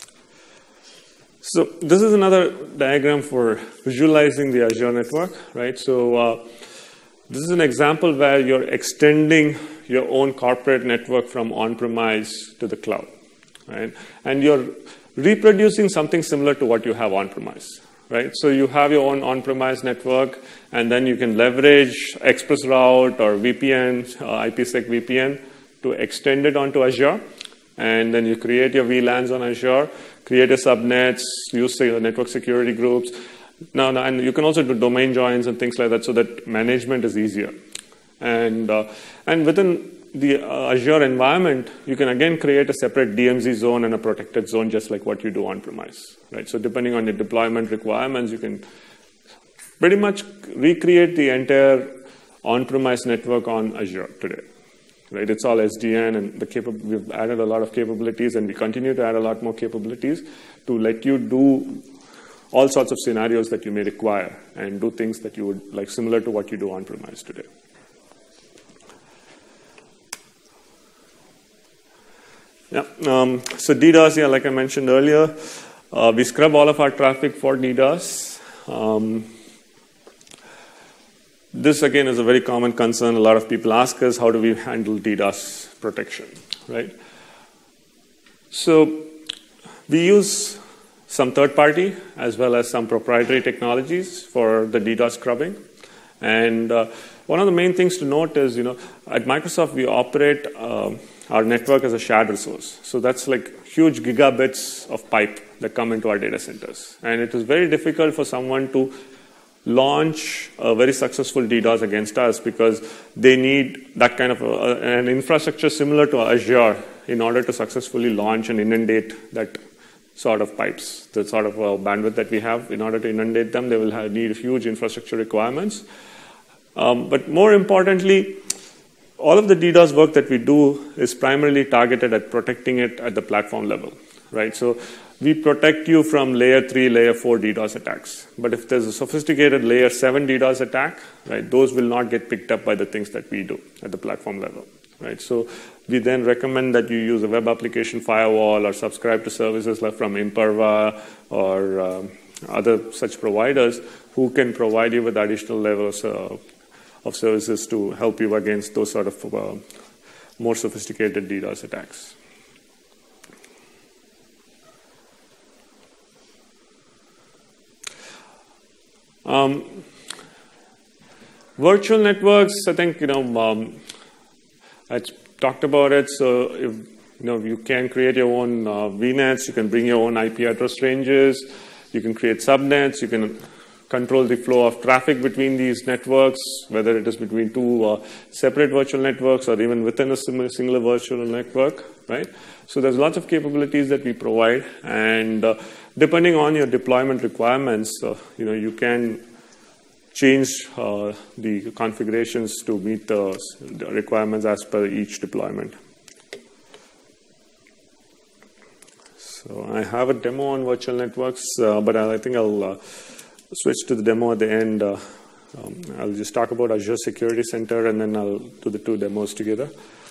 so this is another diagram for visualizing the Azure network, right? So uh, this is an example where you're extending your own corporate network from on-premise to the cloud. Right? And you're reproducing something similar to what you have on-premise, right? So you have your own on-premise network, and then you can leverage ExpressRoute or V P N, uh, IPsec V P N, to extend it onto Azure. And then you create your V LANs on Azure, create your subnets, use your network security groups. Now, now, and you can also do domain joins and things like that, so that management is easier. And uh, and within the uh, Azure environment, you can again create a separate D M Z zone and a protected zone, just like what you do on-premise, right? So depending on your deployment requirements, you can pretty much recreate the entire on-premise network on Azure today. Right? It's all S D N, and the capa- we've added a lot of capabilities, and we continue to add a lot more capabilities to let you do all sorts of scenarios that you may require and do things that you would like similar to what you do on-premise today. Yeah. Um, so DDoS, yeah, like I mentioned earlier, uh, we scrub all of our traffic for DDoS. Um, this again is a very common concern. A lot of people ask us, how do we handle DDoS protection, right? So we use some third-party as well as some proprietary technologies for the DDoS scrubbing. And uh, one of the main things to note is, you know, at Microsoft we operate uh, our network as a shared resource. So that's like huge gigabits of pipe that come into our data centers. And it is very difficult for someone to launch a very successful DDoS against us because they need that kind of a, an infrastructure similar to Azure in order to successfully launch and inundate that sort of pipes, the sort of uh, bandwidth that we have. In order to inundate them, they will have, need huge infrastructure requirements. Um, but more importantly, all of the DDoS work that we do is primarily targeted at protecting it at the platform level, right? So we protect you from layer three, layer four DDoS attacks. But if there's a sophisticated layer seven DDoS attack, right, those will not get picked up by the things that we do at the platform level, right? So we then recommend that you use a web application firewall or subscribe to services like from Imperva or um, other such providers who can provide you with additional levels uh, of services to help you against those sort of uh, more sophisticated DDoS attacks. Um, virtual networks, I think, you know, um, I talked about it. So, if, you know, you can create your own uh, V NETs, you can bring your own I P address ranges, you can create subnets, you can control the flow of traffic between these networks, whether it is between two uh, separate virtual networks or even within a single virtual network, right? So there's lots of capabilities that we provide, and uh, depending on your deployment requirements, uh, you know, you can change uh, the configurations to meet the requirements as per each deployment. So I have a demo on virtual networks, uh, but I think I'll uh, switch to the demo at the end. Uh, um, I'll just talk about Azure Security Center, and then I'll do the two demos together.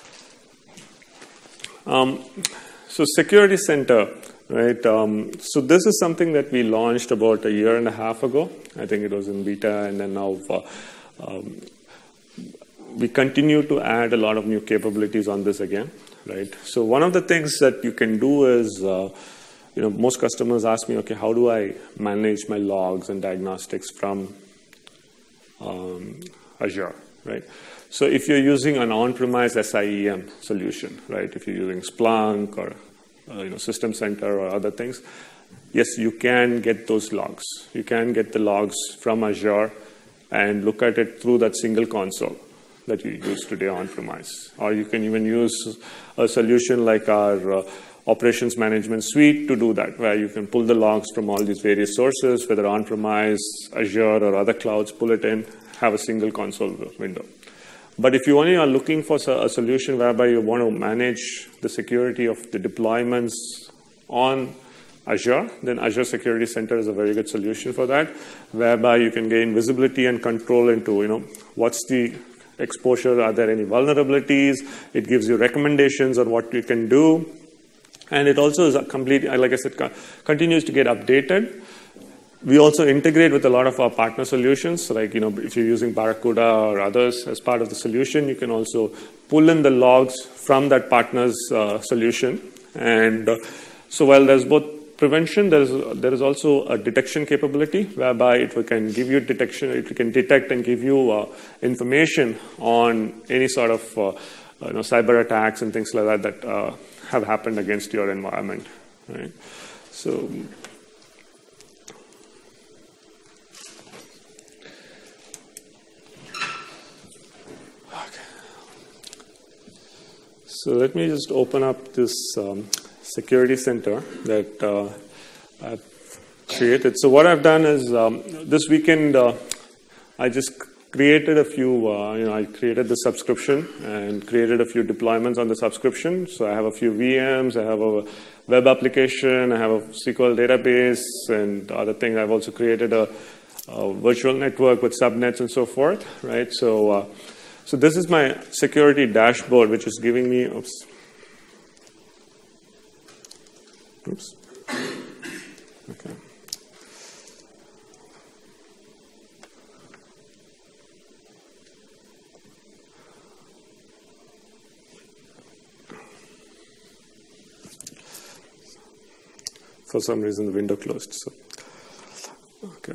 Um, so Security Center, right? Um, so this is something that we launched about a year and a half ago. I think it was in beta, and then now uh, um, we continue to add a lot of new capabilities on this again, right? So one of the things that you can do is, uh, you know, most customers ask me, okay, how do I manage my logs and diagnostics from um, Azure, right? So if you're using an on-premise S I E M solution, right, if you're using Splunk or uh, you know, System Center or other things, yes, you can get those logs. You can get the logs from Azure and look at it through that single console that you use today on-premise. Or you can even use a solution like our uh, Operations Management Suite to do that, where you can pull the logs from all these various sources, whether on-premise, Azure, or other clouds, pull it in, have a single console window. But if you only are looking for a solution whereby you want to manage the security of the deployments on Azure, then Azure Security Center is a very good solution for that, whereby you can gain visibility and control into, you know, what's the exposure, are there any vulnerabilities, it gives you recommendations on what you can do. And it also is a complete, like I said, continues to get updated. We also integrate with a lot of our partner solutions. Like, you know, if you're using Barracuda or others as part of the solution, you can also pull in the logs from that partner's uh, solution. And uh, so while there's both prevention, there is there is also a detection capability whereby it can give you detection, it can detect and give you uh, information on any sort of uh, you know, cyber attacks and things like that that uh, have happened against your environment, right? So, okay. So let me just open up this um, security center that uh, I've created. So what I've done is um, this weekend uh, I just created a few, uh, you know, I created the subscription and created a few deployments on the subscription. So I have a few V Ms, I have a web application, I have a S Q L database, and other things. I've also created a, a virtual network with subnets and so forth, right? So, uh, so this is my security dashboard, which is giving me, oops, oops, okay. For some reason, the window closed. So, okay.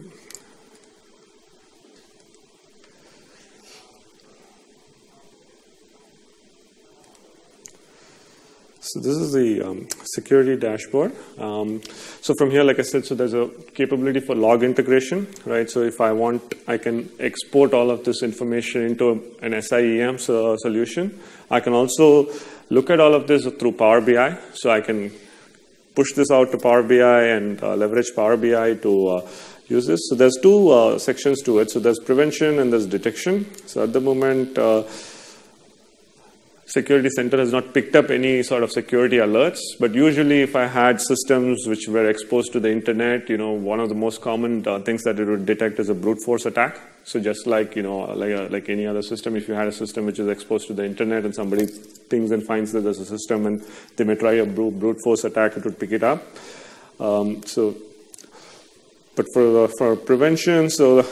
So this is the um, security dashboard. Um, so from here, like I said, so there's a capability for log integration, right? So if I want, I can export all of this information into an S I E M so, solution. I can also look at all of this through Power B I. So I can push this out to Power B I and uh, leverage Power B I to uh, use this. So there's two uh, sections to it. So there's prevention and there's detection. So at the moment, uh, Security Center has not picked up any sort of security alerts, but usually if I had systems which were exposed to the internet, you know, one of the most common uh, things that it would detect is a brute force attack. So just like, you know, like, a, like any other system, if you had a system which is exposed to the internet and somebody thinks and finds that there's a system and they may try a brute, brute force attack, it would pick it up. Um, so, but for, uh, for prevention, so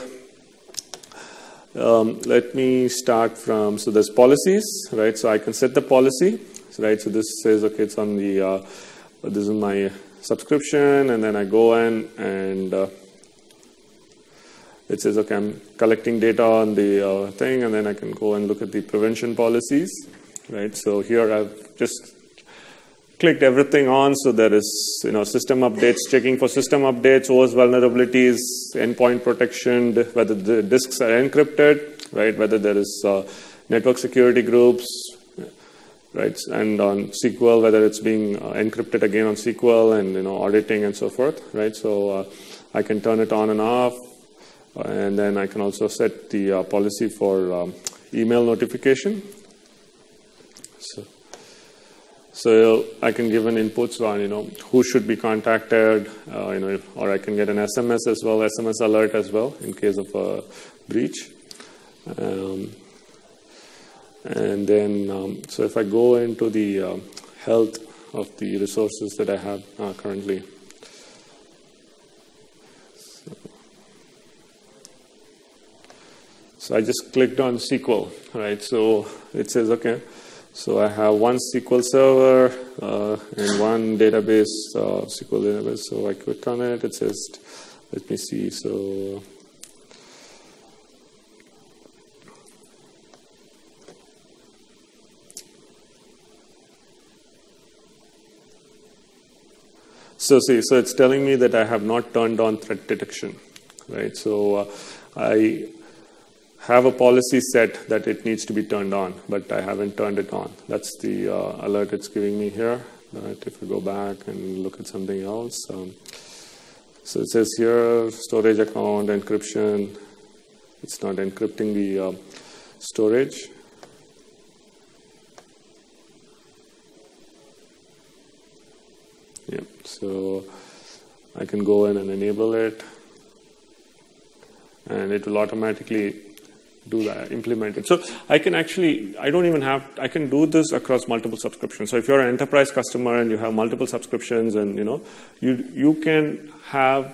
Um, let me start from, so there's policies, right? So I can set the policy, right? So this says, okay, it's on the, uh, this is my subscription, and then I go in and uh, it says, okay, I'm collecting data on the uh, thing, and then I can go and look at the prevention policies, right? So here I've just clicked everything on, so there is, you know, system updates, checking for system updates, O S vulnerabilities, endpoint protection, whether the disks are encrypted, right, whether there is uh, network security groups, right, and on S Q L, whether it's being uh, encrypted again on S Q L, and, you know, auditing and so forth, right, so uh, I can turn it on and off, uh, and then I can also set the uh, policy for um, email notification. So. So I can give an inputs on, you know, who should be contacted, uh, you know, or I can get an S M S as well, S M S alert as well in case of a breach. Um, and then, um, so if I go into the uh, health of the resources that I have uh, currently. So, so I just clicked on S Q L, right? So it says, okay. So I have one S Q L server uh, and one database, uh, S Q L database. So I click on it. It says, let me see. So so see, so it's telling me that I have not turned on threat detection, right? So uh, I have a policy set that it needs to be turned on, but I haven't turned it on. That's the uh, alert it's giving me here. Right? If we go back and look at something else. Um, so it says here, storage account, encryption. It's not encrypting the uh, storage. Yep, so I can go in and enable it, and it will automatically do that, implement it. So I can actually, I don't even have, I can do this across multiple subscriptions. So if you're an enterprise customer and you have multiple subscriptions, and you know, you you can have,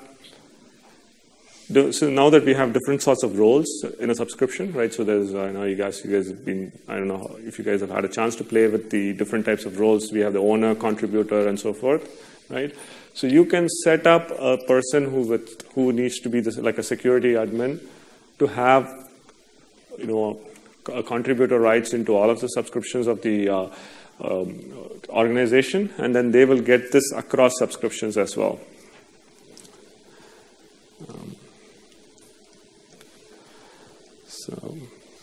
so now that we have different sorts of roles in a subscription, right? So there's, I know you guys, you guys have been, I don't know if you guys have had a chance to play with the different types of roles. We have the owner, contributor, and so forth, right? So you can set up a person who with who needs to be this, like a security admin to have, you know, a contributor rights into all of the subscriptions of the uh, um, organization, and then they will get this across subscriptions as well. Um, so,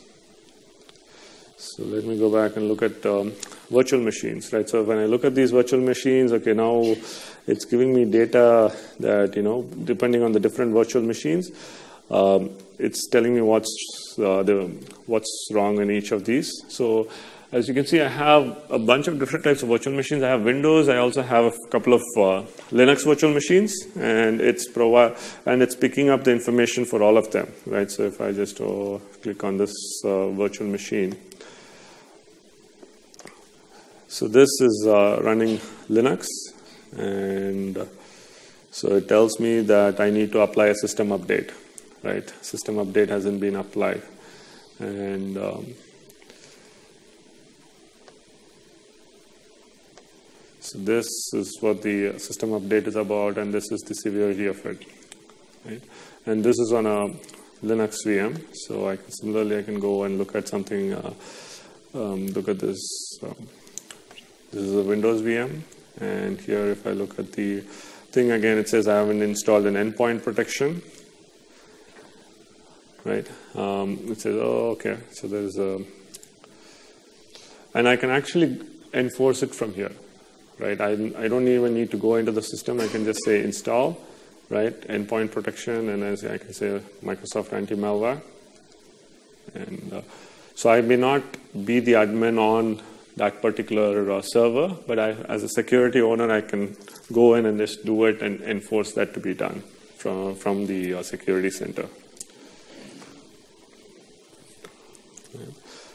so let me go back and look at um, virtual machines, right? So when I look at these virtual machines, okay, now it's giving me data that, you know, depending on the different virtual machines, um, it's telling me what's uh, the what's wrong in each of these. So as you can see, I have a bunch of different types of virtual machines. I have Windows. I also have a couple of uh, Linux virtual machines, and it's provi and it's picking up the information for all of them, right? So if I just oh, click on this uh, virtual machine, so this is uh, running Linux, and uh, so it tells me that I need to apply a system update, right? System update hasn't been applied, and um, so this is what the system update is about, and this is the severity of it, right? And this is on a Linux V M. So I can, similarly, I can go and look at something. Uh, um, look at this. Um, this is a Windows V M, and here, if I look at the thing again, it says I haven't installed an endpoint protection, right? Um, it says, oh, okay. So there's a, and I can actually enforce it from here. Right, I, I don't even need to go into the system. I can just say install, right, endpoint protection, and as I can say Microsoft anti-malware. And uh, so I may not be the admin on that particular uh, server, but I, as a security owner, I can go in and just do it and enforce that to be done from, from the uh, security center. Right.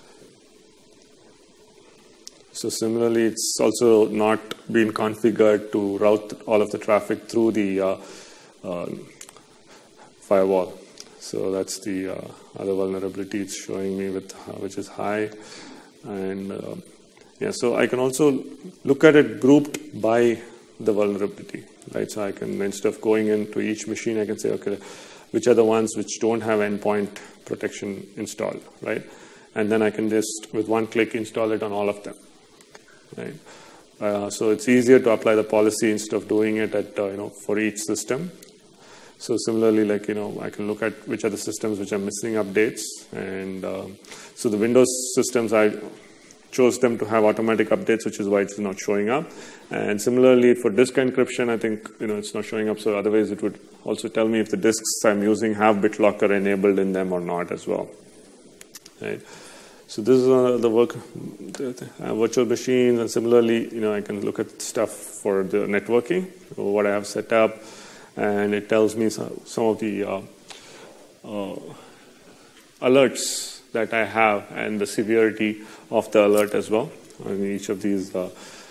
So similarly, it's also not been configured to route all of the traffic through the uh, uh, firewall. So that's the uh, other vulnerability it's showing me, with uh, which is high. And uh, yeah, so I can also look at it grouped by the vulnerability, right? So I can, instead of going into each machine, I can say, okay, which are the ones which don't have endpoint protection installed, right? And then I can just, with one click, install it on all of them. Right. Uh, so it's easier to apply the policy instead of doing it at uh, you know for each system. So similarly, like you know, I can look at which are the systems which are missing updates, and um, so the Windows systems, I chose them to have automatic updates, which is why it's not showing up. And similarly for disk encryption, I think you know it's not showing up. So otherwise, it would also tell me if the disks I'm using have BitLocker enabled in them or not as well. Right. So this is uh, the work, the, uh, virtual machines, and similarly, you know, I can look at stuff for the networking, what I have set up, and it tells me some, some of the uh, uh, alerts that I have and the severity of the alert as well on each of these. Uh,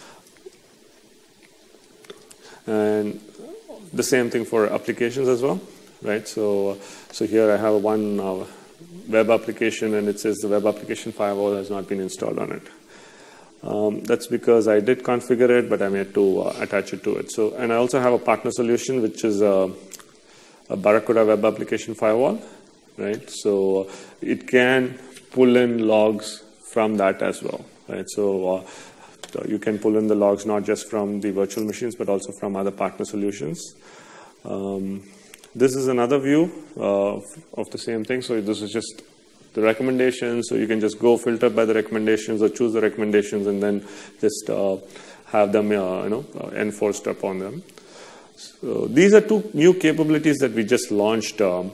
and the same thing for applications as well, right? So, uh, so here I have one uh, web application, and it says the web application firewall has not been installed on it. Um, that's because I did configure it, but I'm yet to uh, attach it to it. So, and I also have a partner solution, which is a, a Barracuda web application firewall, right? So uh, it can pull in logs from that as well, right? So uh, you can pull in the logs not just from the virtual machines, but also from other partner solutions. Um, This is another view uh, of the same thing. So this is just the recommendations. So you can just go filter by the recommendations or choose the recommendations and then just uh, have them uh, you know, uh, enforced upon them. So these are two new capabilities that we just launched um,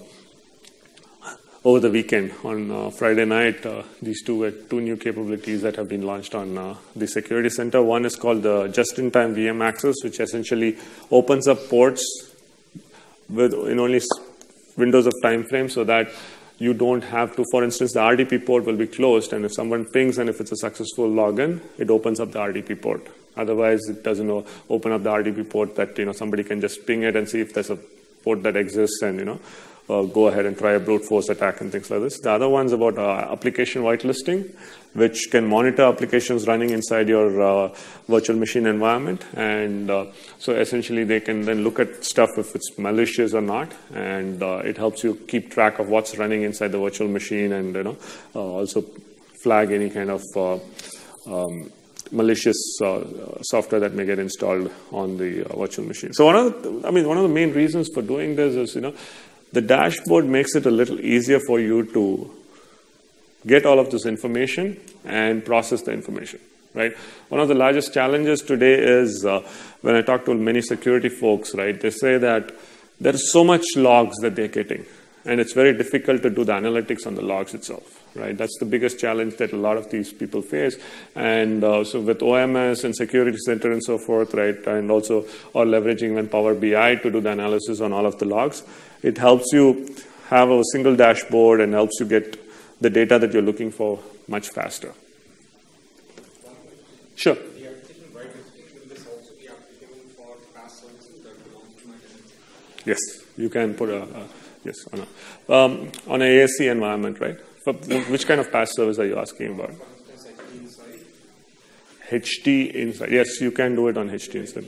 over the weekend on uh, Friday night. Uh, these two were two new capabilities that have been launched on uh, the Security Center. One is called the Just-in-Time V M Access, which essentially opens up ports with in only windows of time frame, so that you don't have to, for instance, the R D P port will be closed, and if someone pings and if it's a successful login, it opens up the R D P port. Otherwise, it doesn't open up the R D P port that you know somebody can just ping it and see if there's a port that exists, and you know uh, go ahead and try a brute force attack and things like this. The other one's about uh, application whitelisting, which can monitor applications running inside your uh, virtual machine environment. And uh, so essentially they can then look at stuff if it's malicious or not, and uh, it helps you keep track of what's running inside the virtual machine, and you know uh, also flag any kind of uh, um, malicious uh, software that may get installed on the uh, virtual machine. So one of the, I mean one of the main reasons for doing this is you know the dashboard makes it a little easier for you to get all of this information and process the information, right? One of the largest challenges today is uh, when I talk to many security folks, right, they say that there's so much logs that they're getting, and it's very difficult to do the analytics on the logs itself, right? That's the biggest challenge that a lot of these people face. And uh, so with O M S and Security Center and so forth, right, and also or leveraging even Power B I to do the analysis on all of the logs, it helps you have a single dashboard and helps you get the data that you're looking for much faster. Sure. Yes, you can put a, uh, yes, on a, um, on a A S C environment, right? For which kind of PaaS service are you asking about? H T inside. Yes, you can do it on H T inside.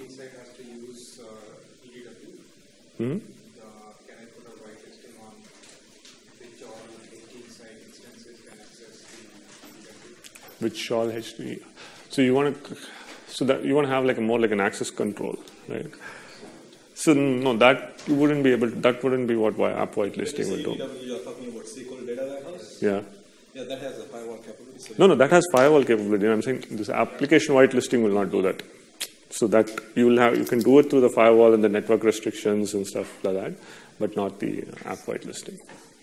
Mm-hmm. Can I put a whitelisting on which all H T inside instances can access the Which all H T? So you want to, so that you want to have like a more like an access control, right? So no, that you wouldn't be able to, that wouldn't be what app whitelisting would do. You are talking about S Q L data warehouse? Yeah. Yeah, that has a firewall capability. So no, no, that has firewall capability. I'm saying this application whitelisting will not do that. So that you will have, you can do it through the firewall and the network restrictions and stuff like that, but not the app whitelisting.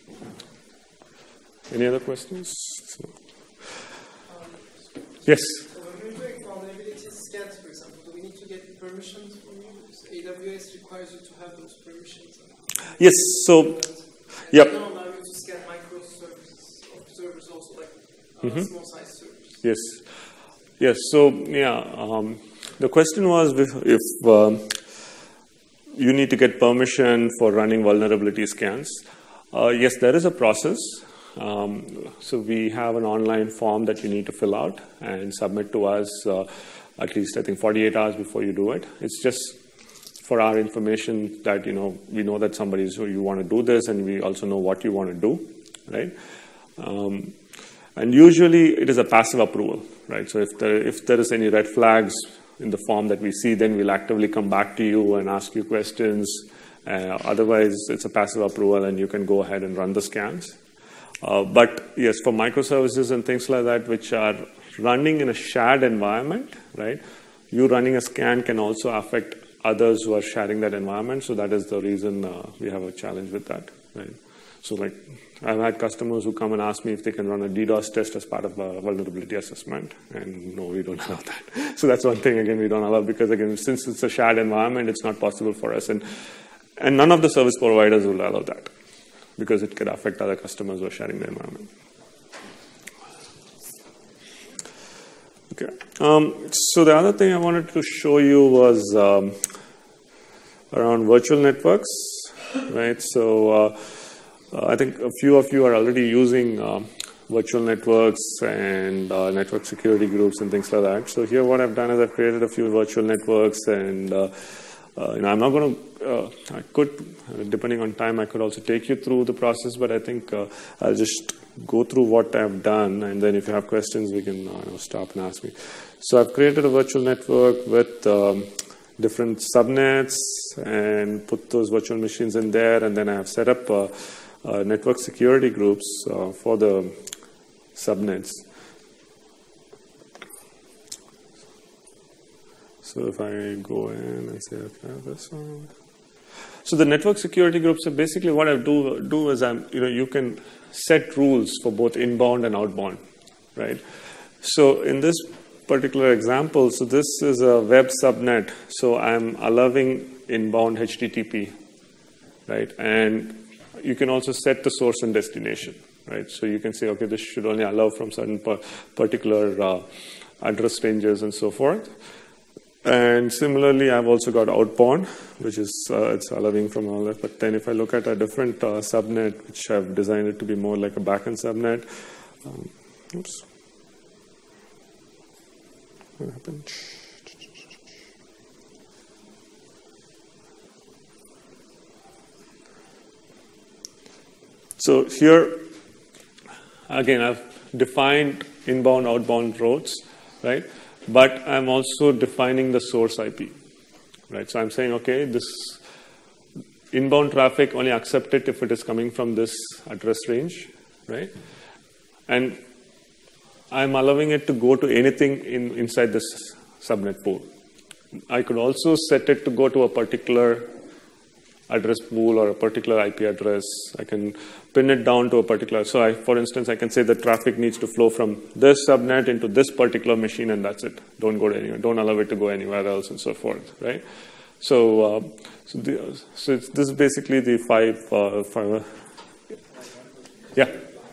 Any other questions? So. Yes. So when we're doing vulnerability scans, for example, do we need to get permissions from you? A W S requires you to have those permissions. Yes. So, yep. They don't allow you to scan microservices or servers also, like uh, mm-hmm. small size servers. Yes. Yes. So yeah, um, the question was if, if um, you need to get permission for running vulnerability scans. Uh, yes, there is a process. Um, so we have an online form that you need to fill out and submit to us uh, at least I think forty-eight hours before you do it. It's just for our information that, you know, we know that somebody's who you want to do this, and we also know what you want to do, right? Um, and usually it is a passive approval, right? So if there, if there is any red flags in the form that we see, then we'll actively come back to you and ask you questions. Uh, otherwise, it's a passive approval and you can go ahead and run the scans. Uh, but yes, for microservices and things like that, which are running in a shared environment, right? You running a scan can also affect others who are sharing that environment. So that is the reason uh, we have a challenge with that, right? So like I've had customers who come and ask me if they can run a DDoS test as part of a vulnerability assessment. And no, we don't allow that. So that's one thing, again, we don't allow, because again, since it's a shared environment, it's not possible for us. And, and none of the service providers will allow that, because it could affect other customers who are sharing the environment. Okay. Um, so the other thing I wanted to show you was um, around virtual networks, right? So uh, uh, I think a few of you are already using uh, virtual networks and uh, network security groups and things like that. So here what I've done is I've created a few virtual networks, and uh, uh, you know, I'm not going to, uh, I could, depending on time, I could also take you through the process, but I think uh, I'll just go through what I've done, and then if you have questions, we can uh, stop and ask me. So I've created a virtual network with um, different subnets and put those virtual machines in there, and then I have set up uh, uh, network security groups uh, for the subnets. So if I go in and say, okay, this one. So the network security groups are basically what I do do is I'm, you know, you can set rules for both inbound and outbound, right? So in this particular example, so this is a web subnet. So I'm allowing inbound H T T P, right? And you can also set the source and destination, right? So you can say, okay, this should only allow from certain particular uh, address ranges and so forth. And similarly, I've also got outbound, which is uh, it's allowing from all that. But then if I look at a different uh, subnet, which I've designed it to be more like a backend subnet, um, oops, what happened? So here, again, I've defined inbound, outbound routes, right? But I'm also defining the source I P, right? So I'm saying, okay, this inbound traffic only accept it if it is coming from this address range, right? And I'm allowing it to go to anything in, inside this subnet pool. I could also set it to go to a particular address pool or a particular I P address. I can pin it down to a particular. So, I, for instance, I can say the traffic needs to flow from this subnet into this particular machine, and that's it. Don't go to anywhere. Don't allow it to go anywhere else, and so forth. Right. So, uh, so, the, so it's, this is basically the five. Uh, five uh, yeah.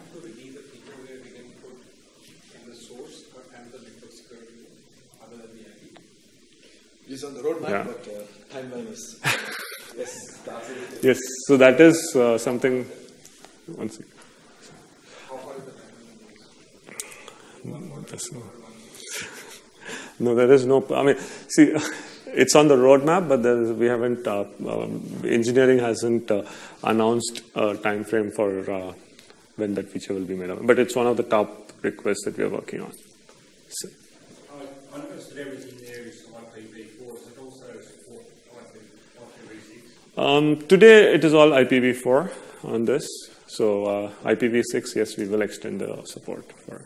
It is on the roadmap, Yeah. but uh, timeline is yes. That's it. Yes. So that is uh, something. One second. That's no, no, there is no. I mean, see, it's on the roadmap, but there is, we haven't. Uh, um, engineering hasn't uh, announced a time frame for uh, when that feature will be made up. But it's one of the top requests that we are working on. So, I noticed that everything there is I P v four. Does it also support I P v six? um, today it is all I P v four on this. So uh, I P v six, yes, we will extend the support for.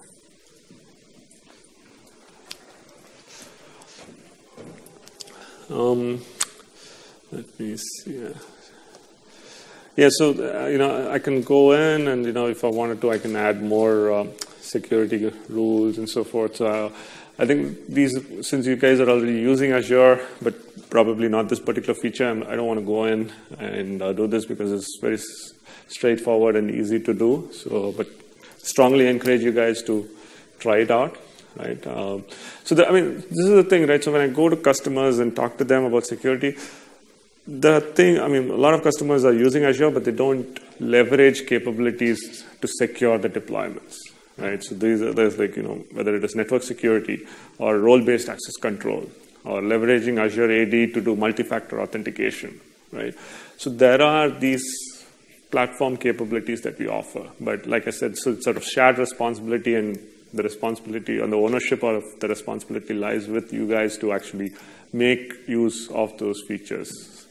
Um, let me see. Yeah, yeah so uh, you know, I can go in, and you know, if I wanted to, I can add more uh, security rules and so forth. So uh, I think these, since you guys are already using Azure, but probably not this particular feature, I'm, I don't want to go in and uh, do this because it's very s- straightforward and easy to do. So, but strongly encourage you guys to try it out. Right. Um, so, the, I mean, this is the thing, right? So, when I go to customers and talk to them about security, the thing, I mean, a lot of customers are using Azure, but they don't leverage capabilities to secure the deployments, right? So, these are, there's like, you know, whether it is network security or role-based access control or leveraging Azure A D to do multi-factor authentication, right? So, there are these platform capabilities that we offer, but like I said, so it's sort of shared responsibility, and the responsibility and the ownership of the responsibility lies with you guys to actually make use of those features.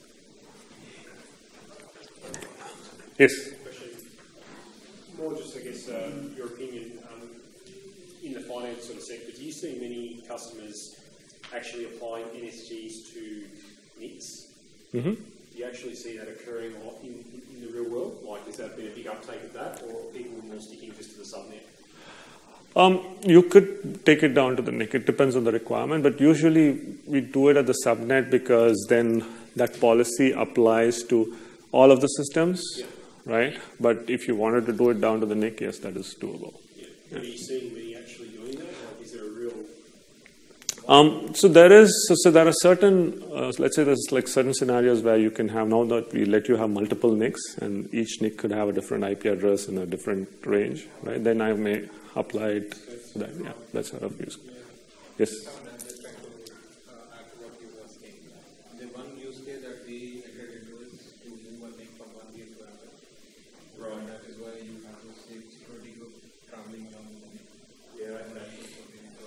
Yes? More just, I guess, uh, your opinion um, in the finance sort of sector. Do you see many customers actually applying N S Gs to N I Cs? Mm-hmm. Do you actually see that occurring in, in the real world? Like, has that been a big uptake of that, or are people more sticking just to the subnet? Um, you could take it down to the N I C. It depends on the requirement, but usually we do it at the subnet because then that policy applies to all of the systems, Yeah. right? But if you wanted to do it down to the N I C, yes, that is doable. Yeah. Yeah. Are you seeing many actually doing that? Like, is there a real... Um, so there is, so, so there are certain, uh, let's say there's like certain scenarios where you can have, now that we let you have multiple N I Cs, and each N I C could have a different I P address and a different range, right? Then I may apply it to that. Yeah, that's how I've used. Yes. I'm just trying to uh, add to what you were saying. The one use case that we entered into is to move a link from one V M to another. Right. That is why you have to save security group traveling around the link. Yeah, and that is what we need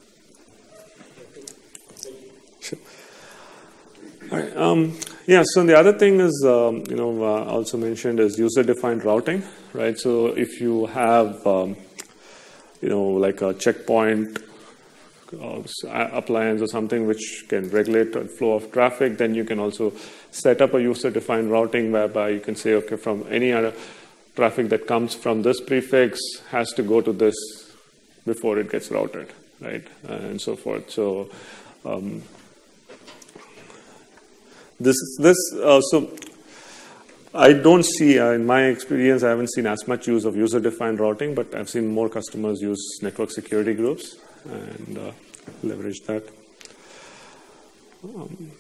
to Sure. All right. Um, yeah. So the other thing is, um, you know, uh, also mentioned is user-defined routing, right? So if you have, um, you know, like a checkpoint uh, appliance or something which can regulate the flow of traffic, then you can also set up a user-defined routing whereby you can say, okay, from any other traffic that comes from this prefix has to go to this before it gets routed, right, and so forth. So. Um, This this uh, so I don't see uh, in my experience I haven't seen as much use of user-defined routing, but I've seen more customers use network security groups and uh, leverage that. Um,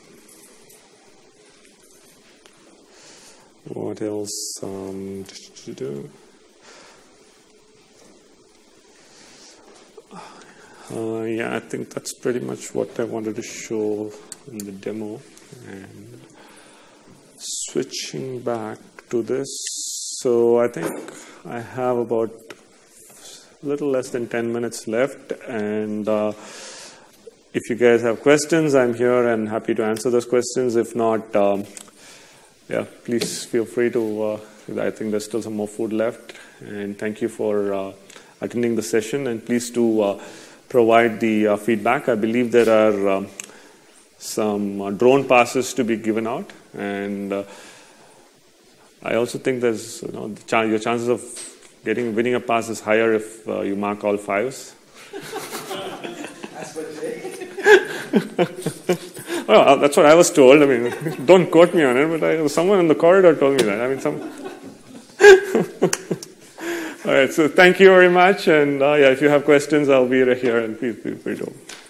what else? Um, uh, yeah, I think that's pretty much what I wanted to show in the demo. And switching back to this, so I think I have about a little less than ten minutes left, and uh, if you guys have questions, I'm here and happy to answer those questions. If not, um, yeah, please feel free to, uh, I think there's still some more food left, and thank you for uh, attending the session, and please do uh, provide the uh, feedback. I believe there are um, some uh, drone passes to be given out, and uh, I also think there's, you know, the ch- your chances of getting winning a pass is higher if uh, you mark all fives. That's what it is. Well, that's what I was told. I mean, don't quote me on it, but I, someone in the corridor told me that. I mean, some. All right. So thank you very much, and uh, yeah, if you have questions, I'll be here, and please feel free to.